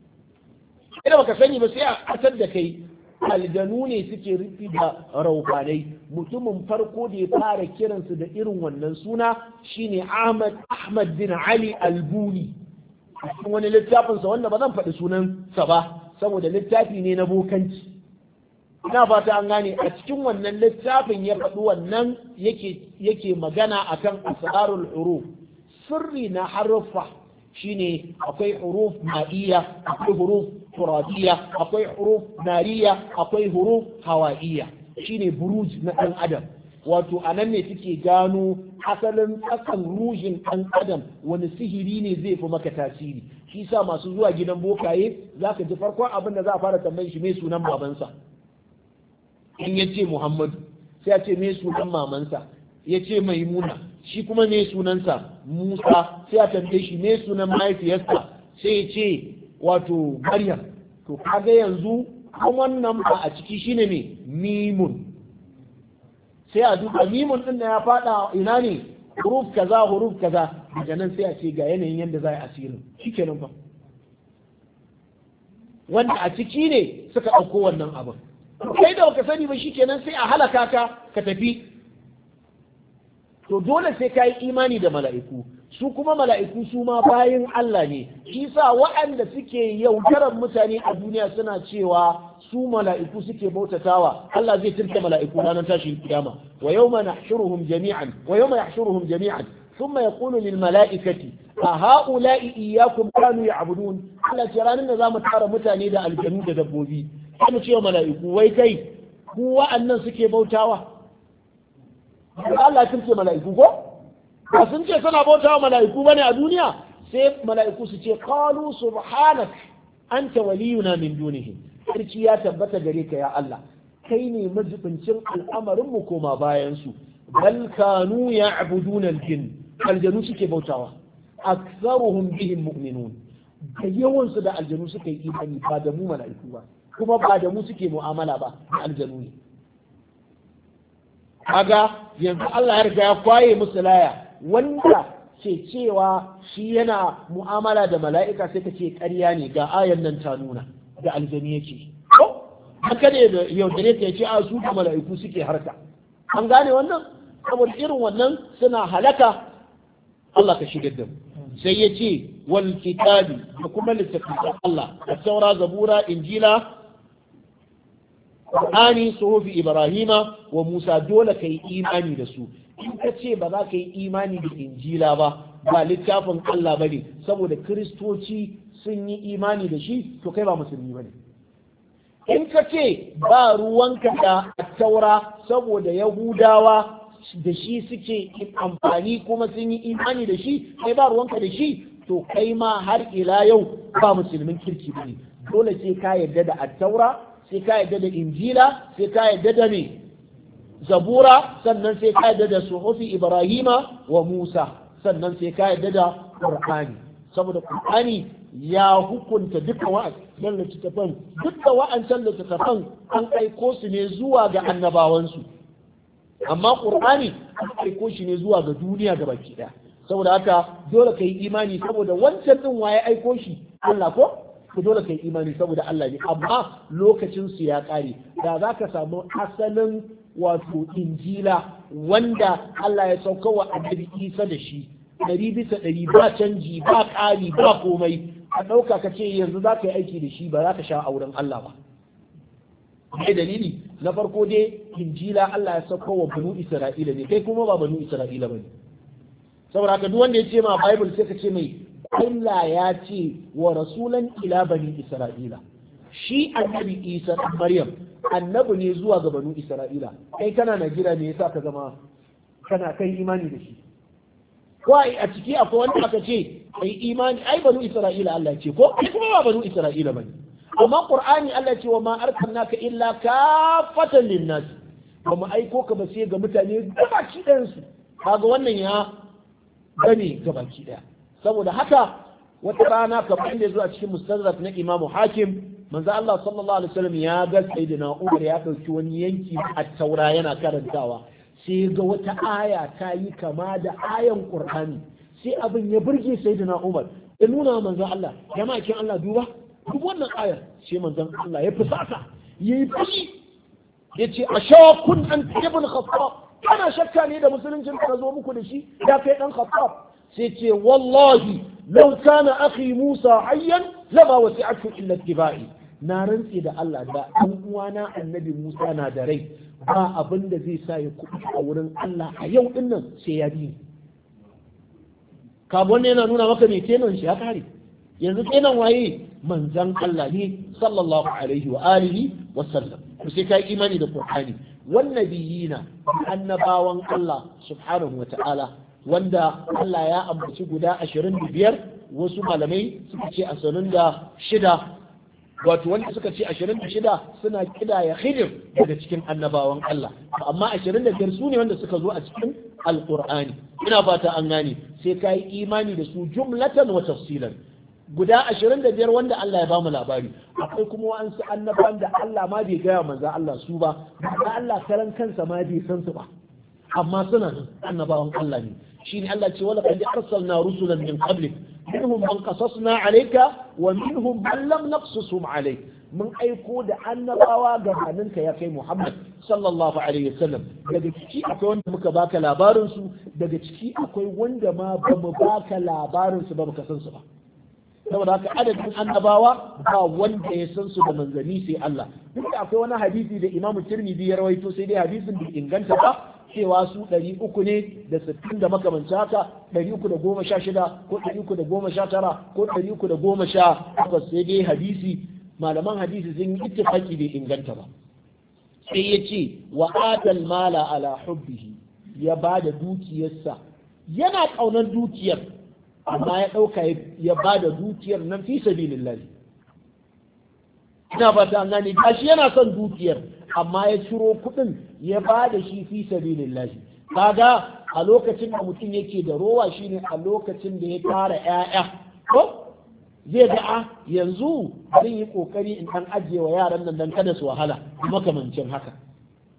ina baka sani ba sai a kasar da kai aljanu ne suke rufi da raufanai. mutumin farko da ya fara kiransu da irin wannan suna shine Ahmad bin Ali Albuni. a cikin wani littafinsa wanda ba zan faɗi sunansa ba saboda littafi ne na bokanci, ina fata an gane. a cikin wannan littafin ya faɗi wannan yake magana akan asrarul huruf, sirri na haruffa. shine akwai huruf ma'iyya, akwai huruf turabiyya, akwai huruf nariya, akwai huruf hawa'iyya. shine buruj na ɗan adam, wato anan ne suke gano asalin tsakan ruhin ɗan adam wani sihiri ne zai fi maka tasiri. shi sa masu zuwa gidan bokaye za ka ji farkon abin da za a fara tambayin shi mai sunan babansa. in ya ce Muhammadu sai ya ce mai sunan mamansa, ya ce Maimuna, shi kuma ne sunansa Musa, sai a tambaye shi ne sunan mahaifiyarsa, sai ya ce wato Maryam. to kaga yanzu an wannan ba a ciki shine ne mimun, sai a duba mimun din da ya fada ina ne huruf kaza daga nan sai a ce ga yanayin yadda za a asirin shikenan ba, wanda a ciki ne suka ɗauko wannan abin. kai da baka sani ba shikenan sai a halaka ka tafi. to dole sai ka yi imani da mala'iku. su kuma mala'iku su ma bayin Allah ne. shi sa waɗanda suke yaudarar mutane a duniya suna cewa su mala'iku suke bautatawa, Allah zai turke mala'iku ranar tashin kiyama. wa yawma yahshuruhum jami'an thumma yaqulu lil mala'ikati a ha'ula'i iyyakum kanu ya'budun. Allah ce ranar da zamu tara mutane da aljanu da dabbobi sai mu ce wa mala'iku wai kai ku wa'annan suke bautawa. Allah ya turke mala'iku ko ba sun ce suna bautawa mala'iku bane a duniya, sai mala'iku su ce qalu subhanak anta waliyuna min dunihim. sarki ya tabbata gare ka ya Allah, kai ne majibincin al'amarin mu koma bayan su. bal kanu ya'buduna al-jinn, aljanu suke bautawa. aktharuhum bihim mu'minun, da yawan su da aljanu suka yi imani ba da mu mala'iku ba, kuma ba da mu suke mu'amala ba, da aljanu ne. kaga yanzu Allah ya riga ya kwaye musu laya, wanda ke cewa shi yana mu'amala da mala'ika sai ka ce ƙarya ne ga ayan nan ta nuna da aljani yake haka ne da yaudare ka ce a su da mala'iku suke harka an gane wannan saboda irin wannan suna halaka Allah ka shigar da mu sai ya ce wal kitabi da kuma littafin Allah da saura zabura injila Qur'ani suhufi Ibrahima wa Musa dole kai imani da su in ka ce ba za ka yi imani da injila ba littafin Allah bane saboda kiristoci sun yi imani da shi to kai ba musulmi bane in ka ce ba ruwanka da taura saboda yahudawa da shi suke amfani kuma sun yi imani da shi kai ba ruwanka da shi to kai ma har ila yau ba musulmin kirki bane dole sai ka yarda da attaura sai ka yarda da injila sai ka yarda da me zabura sannan sai ka yarda da suhufi ibrahima wa musa sannan sai ka yarda da qur'ani saboda qur'ani ya hukunta duka wa'ancan littattafan duka wa'ancan littattafan an aiko su ne zuwa ga annabawansu amma qur'ani an aiko shi ne zuwa ga duniya ga baki daya saboda haka dole kai imani saboda wancan din waye aiko shi Allah ko ku dole kai imani saboda Allah ne amma lokacin su ya kare da zaka samu asalin wato injila wanda Allah ya sauka wa annabi Isa da shi 100% ba canji ba ƙari ba komai a ɗauka ka ce yanzu za ka yi aiki da shi ba za ka sha auren Allah ba mai dalili na farko dai injila Allah ya sauka wa banu Isra'ila ne kai kuma ba banu Isra'ila ba ne saboda haka duk wanda ya ce ma Bible sai ka ce mai Allah ya ce wa rasulan ila bani Isra'ila shi annabi Isa ɗan Maryam annabi ne zuwa ga banu Isra'ila kai kana Najeriya ne yasa ka zama kana kai imani da shi ko a ciki akwai wanda aka ce ai imani ai banu Isra'ila Allah ce ko kuma ba banu Isra'ila bane amma Qur'ani Allah ce wa ma arsalnaka illa kafatan linnas ba mu aiko ka ba sai ga mutane gabaki ɗayan su kaga wannan ya gane gabaki ɗaya saboda haka wata rana kamar inda zuwa cikin mustadrak na Imam Hakim manzo Allah sallallahu alaihi wasallam ya ga sayyidina Umar ya dauki wani yanki a taura yana karantawa sai ga wata aya ta yi kama da ayan Qur'ani sai abin ya burge sayyidina Umar ya nuna manzo Allah ya makin Allah duba duk wannan ayar sai manzon Allah ya fusata yayi fushi yace ashakun an ibn Khattab kana shakka ne da musuluncin da zo muku da shi ya kai dan Khattab sai ce wallahi law kana akhi Musa hayyan lama wasi'atu illa ittiba'i na rantsi da Allah da ɗan uwana annabi Musa na da rai ba abin da zai sa ya kuɗi a wurin Allah a yau din nan sai ya bi kabon yana nuna maka mai kenan shi ya kare yanzu kenan waye manzan Allah ne sallallahu alaihi wa alihi wa sallam ku sai kai imani da Qur'ani wan nabiyina annabawan Allah subhanahu wa ta'ala wanda Allah ya ambaci guda 25 wasu malamai suka ce 26 wato wanda suka ce 26 suna kidaya Khidir daga cikin annabawan Allah amma 25 su ne wanda suka zo a cikin alqur'ani ina fata an gane sai kai imani da su jumlatan wa tafsilan guda 25 wanda Allah ya ba mu labari akwai kuma wa'ansu annabawan da Allah ma bai gaya manzo Allah su ba da Allah karan kansa ma bai san su ba amma suna annabawan Allah ne shine Allah ce wala qad arsalna rusulan min qablik minhum man qasasna alayka wa minhum man lam naqsusum alayk mun aiko da annabawa gabaninka ya kai Muhammad sallallahu alaihi wasallam daga ciki akwai wanda muka baka labarin su daga ciki akwai wanda ma ba mu baka labarin su ba muka san su ba saboda haka adadin annabawa ba wanda ya san su da manzanni sai Allah duk da akwai wani hadisi da Imam Tirmidhi ya rawaito sai dai hadisin bai inganta ba cewa su 300 ne da 60 da makamanci haka 316 ko 319 ko 318 sai dai hadisi malaman hadisi sun yi ittifaki bai inganta ba sai ya ce wa atal mala ala hubbihi ya bada dukiyarsa yana kaunar dukiyar amma ya ɗauka ya ba da dukiyar nan fi sabilillahi ina fata an gane gashi yana son dukiyar amma ya ciro kuɗin ya ba da shi fi sabilillahi kaga a lokacin da mutum yake da rowa shine a lokacin da ya tara ƴaƴa ko zai ga yanzu zan yi kokari in dan ajiye wa yaran nan dan kada su wahala makamancin haka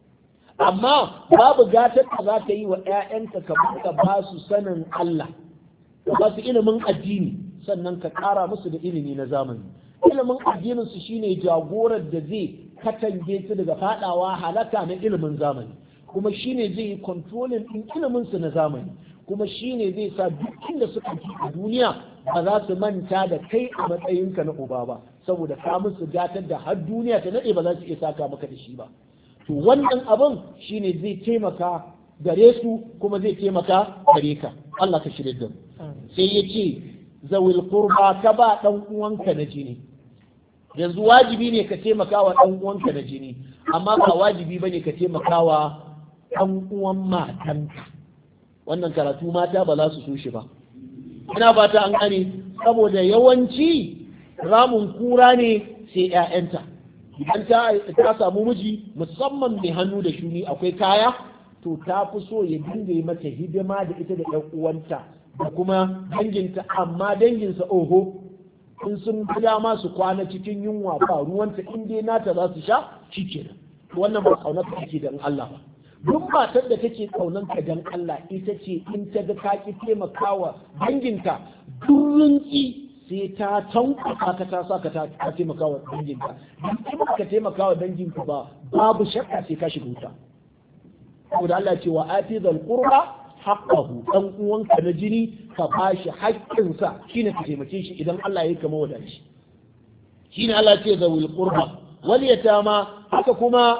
amma babu gatar da za ka yi wa ƴaƴanka ka ba su sanin Allah ka ba su ilimin addini sannan ka ƙara musu da ilimi na zamani. Ilimin addinin su shine jagorar da zai katange su daga fadawa halaka na ilimin zamani, kuma shine zai yi controlling din ilimin su na zamani, kuma shine zai sa duk inda suka ji a duniya ba za su manta da kai a matsayinka na uba ba, saboda ka musu gatar da har duniya ta nade ba za su iya saka maka da shi ba. To wannan abin shine zai taimaka gare su kuma zai taimaka gare ka. Allah ka shirye da mu. Sai ya ce zawil qurba, ka ba dan uwanka na jini. Yanzu wajibi ne ka taimaka wa dan uwanka na jini, amma ba wajibi bane ka taimaka wa dan uwan matanka. Wannan karatu mata ba za su so shi ba. Ina fata an gane, saboda yawanci ramun kura ne sai 'ya'yanta. Idan ta samu miji musamman mai hannu da shuni akwai kaya, to ta fi so ya dinga yi mata hidima da ita da ƴan uwanta da kuma danginta, amma danginsa oho, in sun ga dama su kwana cikin yunwa ba ruwanta, in dai nata za su sha shikenan. Wannan ba kaunar ka take dan Allah ba. Duk matar da take kaunar ka dan Allah ita ce in ta ga ka ki taimakawa danginta durrunki sai ta tankwasa ka ta sa ka ta taimakawa danginka. In ka taimakawa danginka ba babu shakka sai ka shiga wuta. saboda Allah ce wa atizal qurba haqqahu, dan uwanka na jini ka bashi haƙƙinsa shine ka taimake shi idan Allah ya kama wadaci. Shine Allah ce zawil qurba wal yatama, haka kuma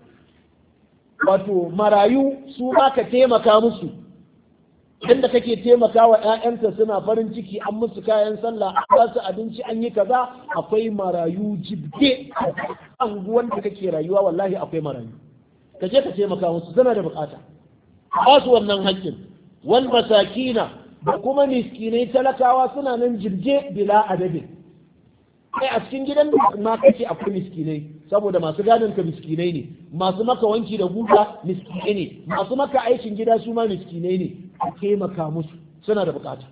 wato marayu su ma ka taimaka musu, inda kake taimaka wa ƴaƴanka suna farin ciki, an musu kayan sallah, an ba su abinci, an yi kaza. Akwai marayu jibge a anguwan da kake rayuwa, wallahi akwai marayu. Ka je ka taimaka musu, suna da bukata, ba su wannan haƙƙin. Wal masakina, da kuma miskinai talakawa suna nan jirge bila adadin. Kai a cikin gidan ma kake akwai miskinai, saboda masu gadon ka miskinai ne, masu maka wanki da guga miskinai ne, masu maka aikin gida su ma miskinai ne. A taimaka musu, suna da bukata.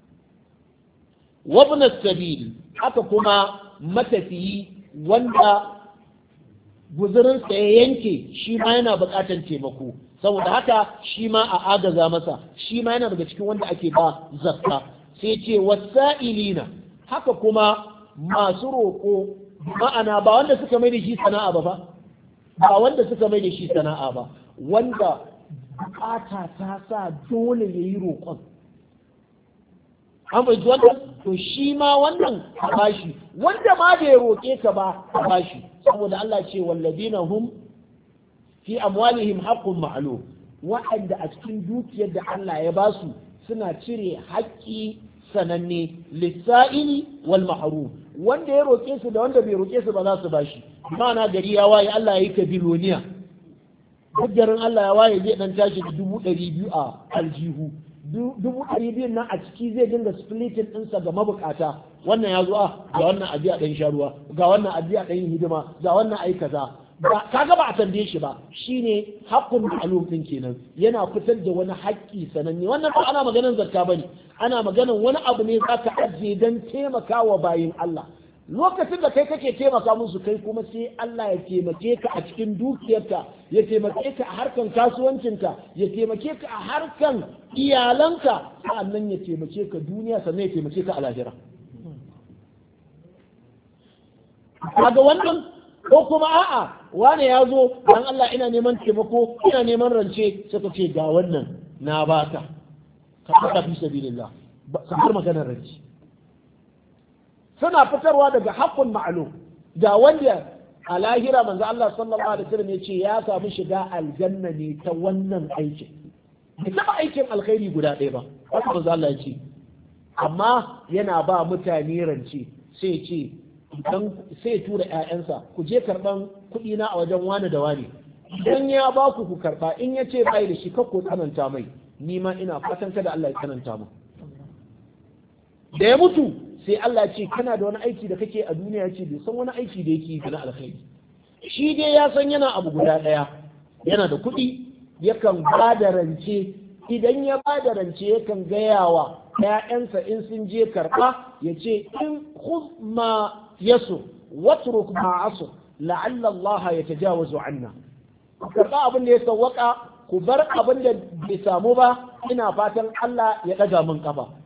Wabna sabil, haka kuma matafiyi wanda guzurinsa ya yanke, shi ma yana bukatar taimako, saboda haka shi ma a agaza masa, shi ma yana daga cikin wanda ake ba zakka. Sai ce wasa'ilina, haka kuma masu roƙo, ma'ana ba wanda suka mai da shi sana'a ba wanda suka mai da shi sana'a ba, wanda bukata ta sa dole ya yi roƙon. An bai wannan, to shi ma wannan ka bashi, wanda ma da ya roƙe ka ba ka bashi, saboda Allah ce walladina hum fi amwalihim haqqun ma'lum, wa'anda a cikin dukiyar da Allah ya basu suna cire haƙƙi sananne, lissa'ili wal mahrum, wanda ya roƙe su da wanda bai roƙe su ba za su bashi. Ma'ana gari ya waye Allah ya yi kabiloniya, garin Allah ya waye zai dan tashi da 200,000 a aljihu, 200,000 nan a ciki zai dinga splitting ɗinsa ga mabukata. Wannan ya zo ga wannan abi a ɗan sharuwa, ga wannan abi a ɗan yin hidima, ga wannan ai kaza. Kaga ba a tambaye shi ba, shine haƙƙun ma'lum ɗin kenan, yana fitar da wani haƙƙi sananne. Wannan ba ana maganar zakka bane, ana maganar wani abu ne za ka ajiye don taimakawa bayin Allah. Lokacin da kai kake taimaka musu, kai kuma sai Allah ya taimake ka a cikin dukiyarka, ya taimake ka a harkan kasuwancinka, ya taimake ka a harkan iyalanka, sannan ya taimake ka duniya, sannan ya taimake ka a lahira. Kaga wannan, ko kuma a'a wane ya zo dan Allah ina neman taimako, ina neman rance, suka ce ga wannan na baka, ka saka fi sabilillah, kamar maganar rance. Suna fitarwa daga haƙƙun ma'lum, ga wanda a lahira manzo Allah sallallahu alaihi wasallam ya ce ya samu shiga aljanna ne ta wannan aikin. Bai taɓa aikin alkhairi guda ɗaya ba, haka manzo Allah ya ce, amma yana ba mutane rance, sai ce idan sai tura ƴaƴansa, ku je karɓan kuɗi na a wajen wani da wani, idan ya ba ku karɓa, in ya ce bai da shi kakko tsananta mai, ni ma ina fatan kada Allah ya tsananta mu. Da ya mutu sai Allah ce kana da wani aiki da kake a duniya, ce bai san wani aiki da yake na alkhairi. Shi dai ya san yana abu guda ɗaya, yana da kuɗi, yakan ba da rance, idan ya ba da rance yakan gaya wa ‘ya'yansa in sun je karɓa, ya ce in khudh ma yasu watruk ma asu la'alla Allah ya tajawazu anna. Ku karɓa abin da ya sawwaka, ku bar abin da bai samu ba, ina fatan Allah ya ɗaga min kafa.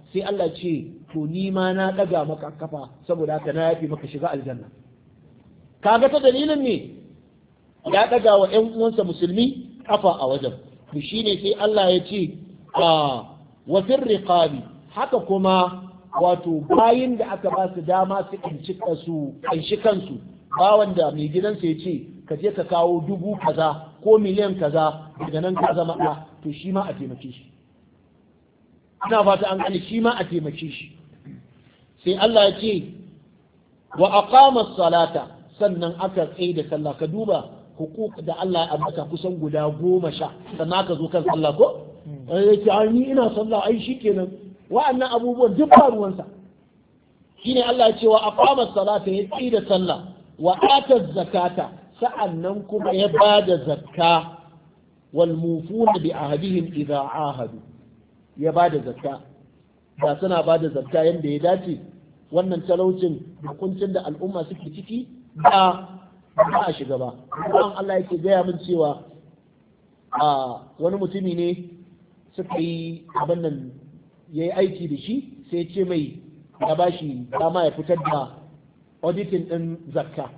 sai Allah ce to ni ma na daga maka kafa saboda haka na yafi maka shiga aljanna kaga ta dalilin ne ya daga wa ƴan uwansa musulmi kafa a wajen to shine sai Allah ya ce wa fir riqabi haka kuma wato bayin da aka ba su dama su kanshi kansu bawan da mai gidansa ya ce ka je ka kawo 1000 kaza ko miliyan kaza daga nan ka zama ɗa to shi ma a taimake shi ina fata an gane shi ma a taimake shi sai Allah ya ce wa aqama salata sannan aka tsaye da sallah ka duba hukuk da Allah ya ambata kusan guda 10 sannan ka zo kan sallah ko yake ni ina sallah ai shikenan wa'annan abubuwan duk ba ruwansa shine Allah ya ce wa aqama salata ya tsaye da sallah wa ata zakata sa'annan kuma ya bada zakka wal mufuna bi ahdihim idza ahadu ya bada zakka ba suna bada zakka yanda ya dace wannan talaucin da kuncin da al'umma suke ciki ba a shiga ba dan Allah yake gaya min cewa wani mutumi ne suka yi abin nan yayi aiki da shi sai ce mai ya bashi dama ya fitar da auditing din zakka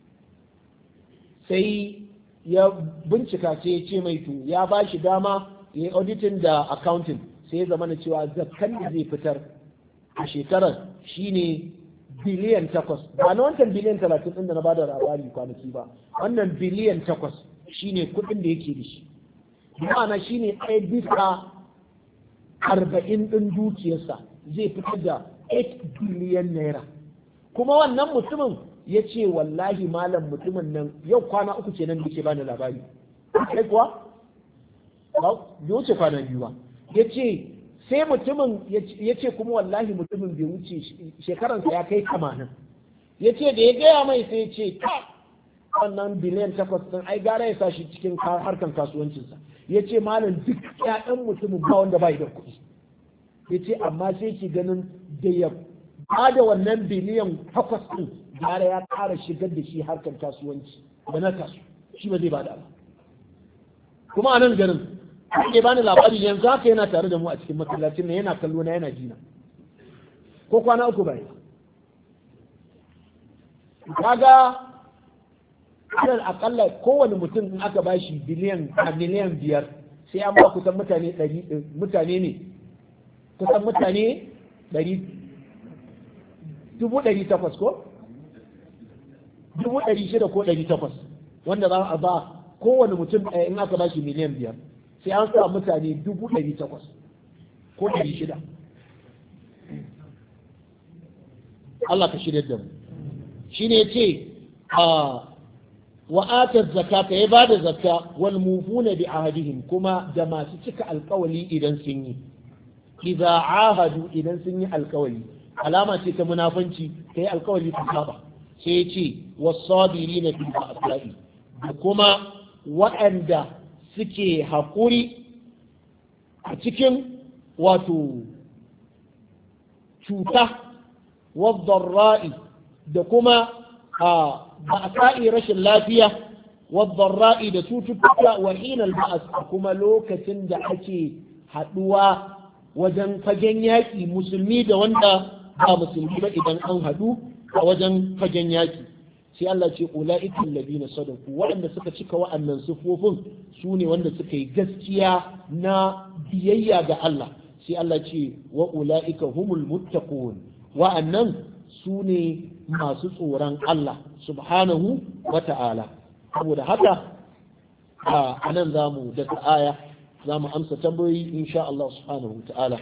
sai ya bincika sai ya ce mai to ya ba shi dama ya yi auditing da accounting sai ya zama na cewa zakkan da zai fitar a shekarar shine biliyan 8 ba na wancan biliyan 30 din da na bada labari kwanaki ba wannan biliyan 8 shine kuɗin da yake da shi ma'ana shine ɗaya bisa 40 ɗin dukiyarsa zai fitar da 8 biliyan naira kuma wannan mutumin ya ce wallahi malam mutumin nan yau kwana 3 kenan da ke bani labari kai kuwa bai wuce kwana 2 ba ya ce sai mutumin ya ce kuma wallahi mutumin bai wuce shekaransa ya kai 80 ya ce da ya gaya mai sai ya ce wannan biliyan 8 ɗin ai gara ya sa shi cikin harkan kasuwancinsa ya ce malam duk ƴaƴan mutumin ba wanda bai da kuɗi ya ce amma sai ki ganin da ya ba da wannan biliyan 8 ɗin gara ya ƙara shigar da shi harkar kasuwanci da na kasu shi ba zai bada ba kuma a nan garin ake bani labari yanzu haka yana tare da mu a cikin masallacin nan yana kallo na yana jina ko kwana 3 bai kaga alal akalla kowane mutum in aka bashi miliyan 5 sai an ba kusan mutane 100 mutane ne kusan mutane 100,800 ko 600 ko 800 wanda za a ba kowane mutum in aka ba shi miliyan 5 sai an sa mutane 800 ko 600 Allah ka shirya da mu shi ne ce wa atar zakata ya ba da zakka wal mufuna bi ahadihim kuma da masu cika alkawali idan sun yi idza ahadu idan sun yi alkawali alama ce ta munafanci kai alkawali ta saba sai ya ce wasabirina fil ba'sa'i da kuma waɗanda suke haƙuri a cikin wato cuta wadarra'i da kuma ba'sa'i rashin lafiya wadarra'i da cututtuka wa hinal ba'as kuma lokacin da ake haɗuwa wajen fagen yaƙi musulmi da wanda ba musulmi ba idan an haɗu a wajen fagen yaƙi sai Allah ce ula'ika alladhina sadaku waɗanda suka cika wa'annan sifofin su ne wanda suka yi gaskiya na biyayya ga Allah sai Allah ce wa ula'ika humul muttaqun wa'annan su ne masu tsoron Allah subhanahu wa ta'ala saboda haka a nan za mu dasa aya za mu amsa tambayoyi insha Allah subhanahu wa ta'ala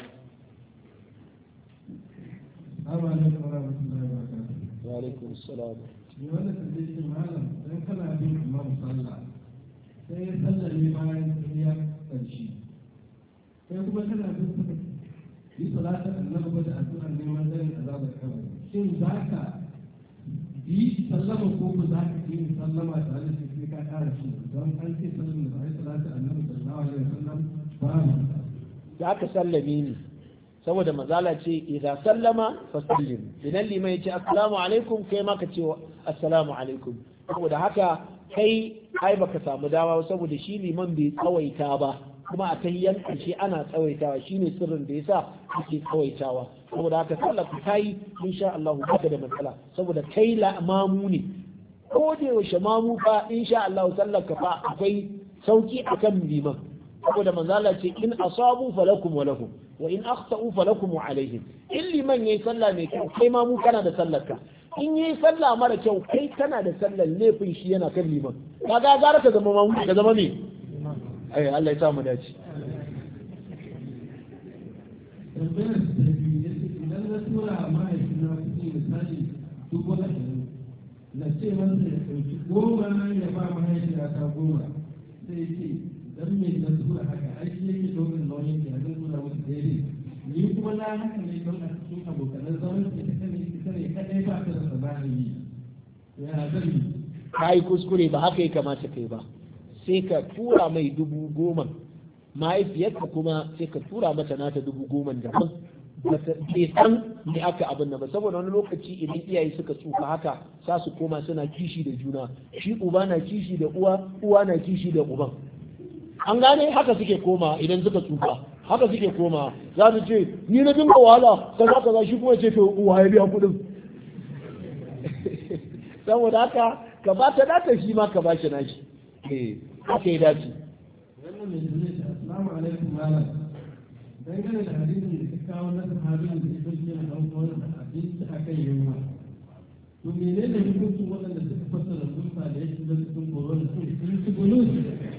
wa alaikum assalam wanda ta zai ce malam don kana bin imam sallah sai ya sallah ne bayan ya ƙarshe sai kuma kana bin yi salatar annabi ko da addu'ar neman zarin azabar kawai shin za ka yi sallama ko ba za ka yi sallama tare da sai ka ƙara shi don an ce sallama da bayan salatar annabi sallallahu alaihi wasallam babu da aka sallame ni saboda mazala ce idan sallama fa sallim idan liman ya ce assalamu alaikum kai ma ka ce assalamu alaikum saboda haka kai ai baka samu dama saboda shi liman bai tsawaita ba kuma a tahiyyan ƙarshe ana tsawaitawa shine sirrin da yasa ake tsawaitawa saboda haka sallar ka yi insha Allah baka da matsala saboda kai mamu ne ko da yaushe mamu fa insha Allah sallar ka fa akwai sauki akan liman saboda manzo Allah ce in asabu falakum wa lahum wa in akhtau falakum wa alaihim in liman yayi sallah mai kyau kai mamu kana da sallar ka in yayi sallah mara kyau kai kana da sallar laifin shi yana kan liman kaga gara ka zama mamu ka zama me ai Allah ya sa mu dace idan na tura mahaifina kuɗi misali dubu ashirin na ce masa ya ɗauki goma ya ba mahaifina ta goma sai ce dan me na tura haka aiki yake ɗaukar nauyin ki a zan tura musu daidai ni kuma na haka ne don a cikin abokanan zaman ke ta ne kaɗai ba ta da sabani ya zan yi ka yi kuskure ba haka ya kamata kai ba sai ka tura mai 10,000 mahaifiyarka kuma sai ka tura mata nata 10,000 daban bai san me aka abin nan ba saboda wani lokaci idan iyaye suka tsufa haka za su koma suna kishi da juna shi uba na kishi da uwa na kishi da uban an gane haka suke koma idan suka tsufa haka suke koma za su ce ni na dinga wahala kaza kaza shi kuma ce to uwa ya biya kuɗin saboda haka ka ba ta data shi ma ka ba shi nashi haka ya dace wannan mai zuwa assalamu alaikum malam dangane da hadisin da ka kawo na sahabin da ya bace na dan uwan abinci akan yunwa to menene hukuncin waɗanda suka fassara zulfa da yake da cikin corona sun ci bulus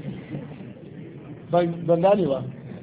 ban gane ba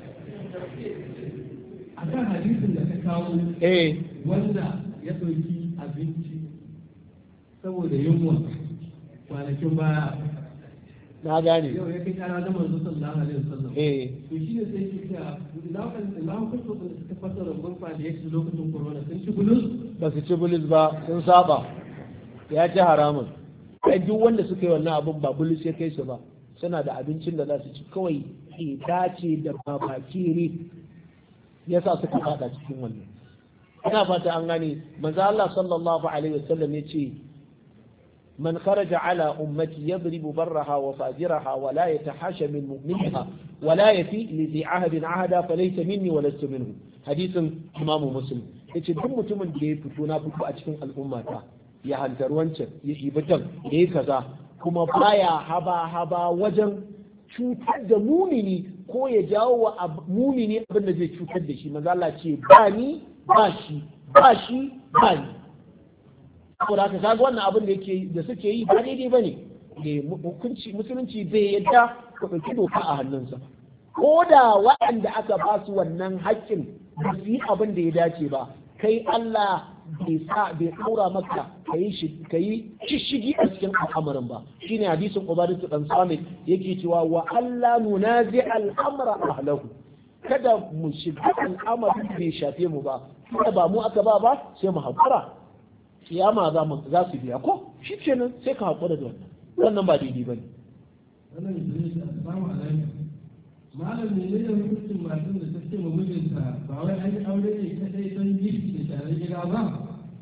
akan hadisin da ka kawo wanda ya ɗauki abinci saboda yunwa kwanakin baya na gane yau ya kai kara da manzo sallallahu alaihi wasallam to shi ne sai ke cewa ina hukunci da suka fassara gurfa da yake lokacin corona sun ci bulus ba su ci bulus ba sun saba ya ci haramun ai duk wanda suka yi wannan abun ba bulus ya kai su ba suna da abincin da za su ci kawai ke dace da babakere yasa suka fada cikin wannan ina fata an gane manzo Allah sallallahu alaihi wasallam ya ce من خرج على أمتي يضرب برها وفاجرها ولا يتحاشى من مؤمنها ولا يفي لذي عهد عهدا فليس مني ولست منه حديث إمام مسلم yace duk mutumin da ya fito na fito a cikin al'ummata ya hantar wancan ya ibatan ya yi kaza kuma baya haba wajen cutar da mumini ko ya jawo wa mumini abin da zai cutar da shi maza Allah ce ba ni ba shi ba ni saboda haka kaga wannan abin da suke yi ba daidai bane musulunci bai yadda ka ɗauki doka a hannunsa ko da waɗanda aka ba su wannan haƙƙin ba su yi abin da ya dace ba kai Allah bai ɗora maka ka yi shishigi a cikin al'amarin ba shine hadisin Ubadatu dan Samit yake cewa wa Allah nunazi al'amra ahlahu kada mu shiga al'amarin bai shafe mu ba kada ba mu aka ba sai mu haƙura kiyama za su biya ko shi kenan sai ka haƙura da wannan ba daidai ba ne. Wannan yi assalamu alaikum. Malam ne ne hukuncin matan da ta ce wa mijinta ba wai an yi aure ne kadai don girki da share gida ba.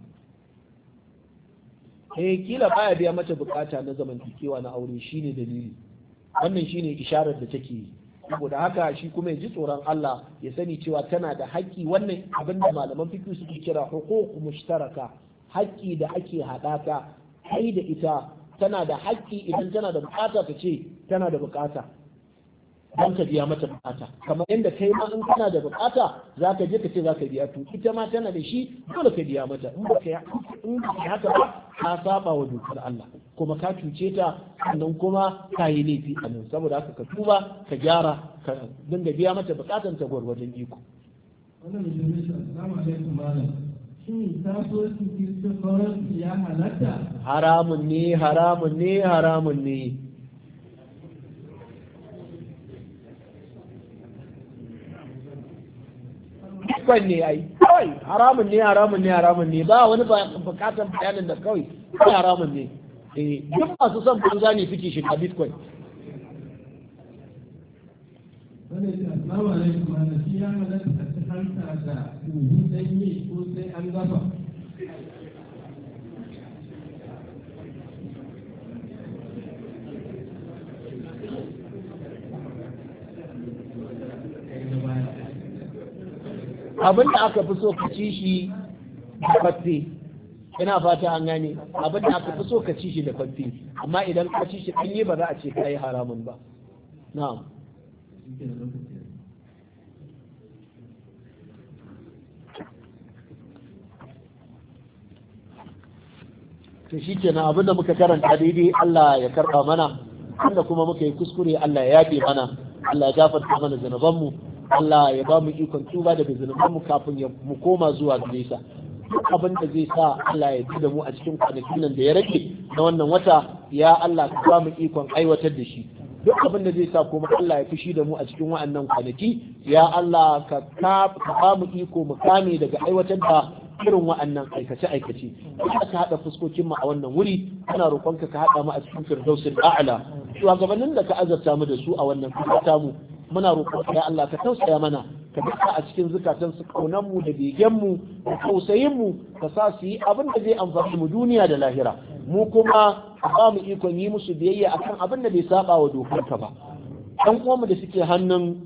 Kila baya biya mata bukata na zamantakewa na aure shine dalili. Wannan shine isharar da take yi. Saboda haka shi kuma ya ji tsoron Allah ya sani cewa tana da haƙƙi wannan abin da malaman fiqh suke kira huquq mushtaraka. haƙƙi da ake haɗaka kai da ita tana da haƙƙi idan tana da bukata ta ce tana da bukata don ka biya mata bukata kamar yadda kai ma in kana da bukata za ka je ka ce za ka biya to ita ma tana da shi dole ka biya mata in ba ka haka ba ka saba wa dokar Allah kuma ka cuce ta sannan kuma ka yi laifi a nan saboda haka ka tuba ka gyara ka dinga biya mata bukatan ta gwargwadon iko. Wannan mutum ne assalamu alaikum malam. Shin kasuwancin kiristofauransu ya halatta? Haramun ne. Bitcoin ne ai, kawai haramun ne, ba wani bukatar bayanin da kawai haramun ne. Duk masu son banza ne suke shiga Bitcoin. Wanda ya ce, Assalamu alaikum, ana shi ya halatta a ci hanta da buhu ɗanye ko sai an gafa. abin da aka fi so ka ci shi da faffe, ina fata an gane, abin da aka fi so ka ci shi da faffe, amma idan ka ci shi ɗanye ba za a ce ka yi haramun ba. Na'am. To shi kenan abin da muka karanta daidai Allah ya karɓa mana, wanda kuma muka yi kuskure Allah ya yafe mana, Allah ya gafarta mana zunubanmu, Allah ya ba mu ikon tuba daga zunubanmu kafin mu koma zuwa gare sa. Duk abin da zai sa Allah ya ji da mu a cikin kwanakin nan da ya rage na wannan wata, ya Allah ka ba mu ikon aiwatar da shi. Duk abin da zai sa kuma Allah ya fushi da mu a cikin wa'annan kwanaki, ya Allah ka ba mu iko mu kame daga aiwatar da irin wa'annan aikace-aikace. Kuma ka haɗa fuskokin mu a wannan wuri, ana roƙonka ka haɗa mu a cikin firdausul a'la. Shugabannin da ka azarta mu da su a wannan fitata mu, muna roƙonka ya Allah ka tausaya mana, ka duka a cikin zukatan su kaunan mu da begen mu da tausayin mu, ka sa su yi abin da zai amfani mu duniya da lahira. Mu kuma ka ba mu ikon yi musu biyayya akan abin da bai saba wa dokarka ba. Ɗan uwanmu da suke hannun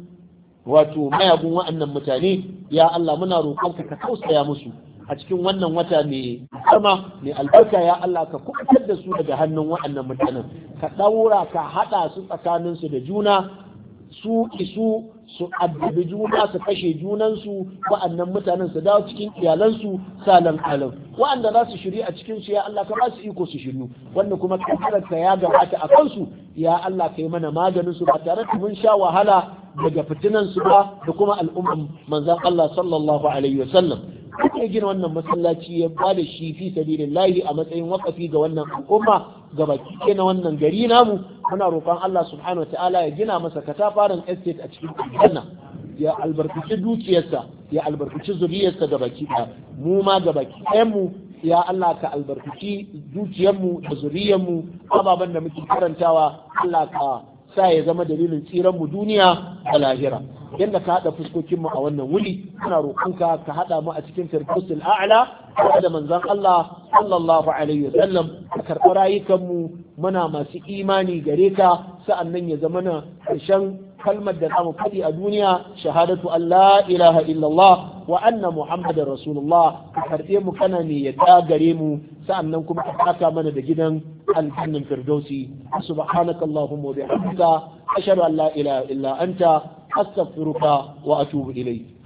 wato mayagun wa'annan mutane, ya Allah muna roƙonka ka tausaya musu a cikin wannan wata mai sama mai albarka, ya Allah ka kubutar da su daga hannun wa'annan mutanen, ka ɗaura ka haɗa su tsakaninsu da juna, su isu su addabi juna su kashe junansu, wa'annan mutanen su dawo cikin iyalansu salan alam, wa'anda za su shiri a cikin su ya Allah ka ba su iko su shiryu, wanda kuma kaddararka ya gabata a kansu ya Allah ka yi mana maganin su ba tare da mun sha wahala daga fitinan su ba da kuma al'umman manzon Allah sallallahu alaihi wasallam. Ake gina wannan masallaci ya ba da shi fi sabilillahi a matsayin wakafi ga wannan al'umma ga baki na wannan gari namu, muna roƙon Allah subhanahu wataala ya gina masa katafaren estate a cikin aljanna, ya albarkaci dukiyarsa, ya albarkaci zuriyarsa ga baki ɗaya, mu ma ga baki ɗayan mu ya Allah ka albarkaci dukiyarmu da zuriyarmu, ababen da muke karantawa Allah ka sa ya zama dalilin tsiran mu duniya da lahira. Yadda ka haɗa fuskokinmu a wannan wuri, ana roƙonka ka haɗa mu a cikin firdausul a'la da manzon Allah sallallahu alaihi wasallam, ka karɓi rayukanmu muna masu imani gare ka, sa'annan ya zama na ƙarshen kalmar da zamu faɗi a duniya shahadatu an la ilaha illallah wa anna muhammadar rasulullah. Ka karɓe mu kana ne yadda gare mu, sa'annan kuma ka saka mana da gidan aljannan firdausi. Subhanaka allahumma wa bihamdika ashhadu an la ilaha illa anta astaghfiruka wa atubu ilayk.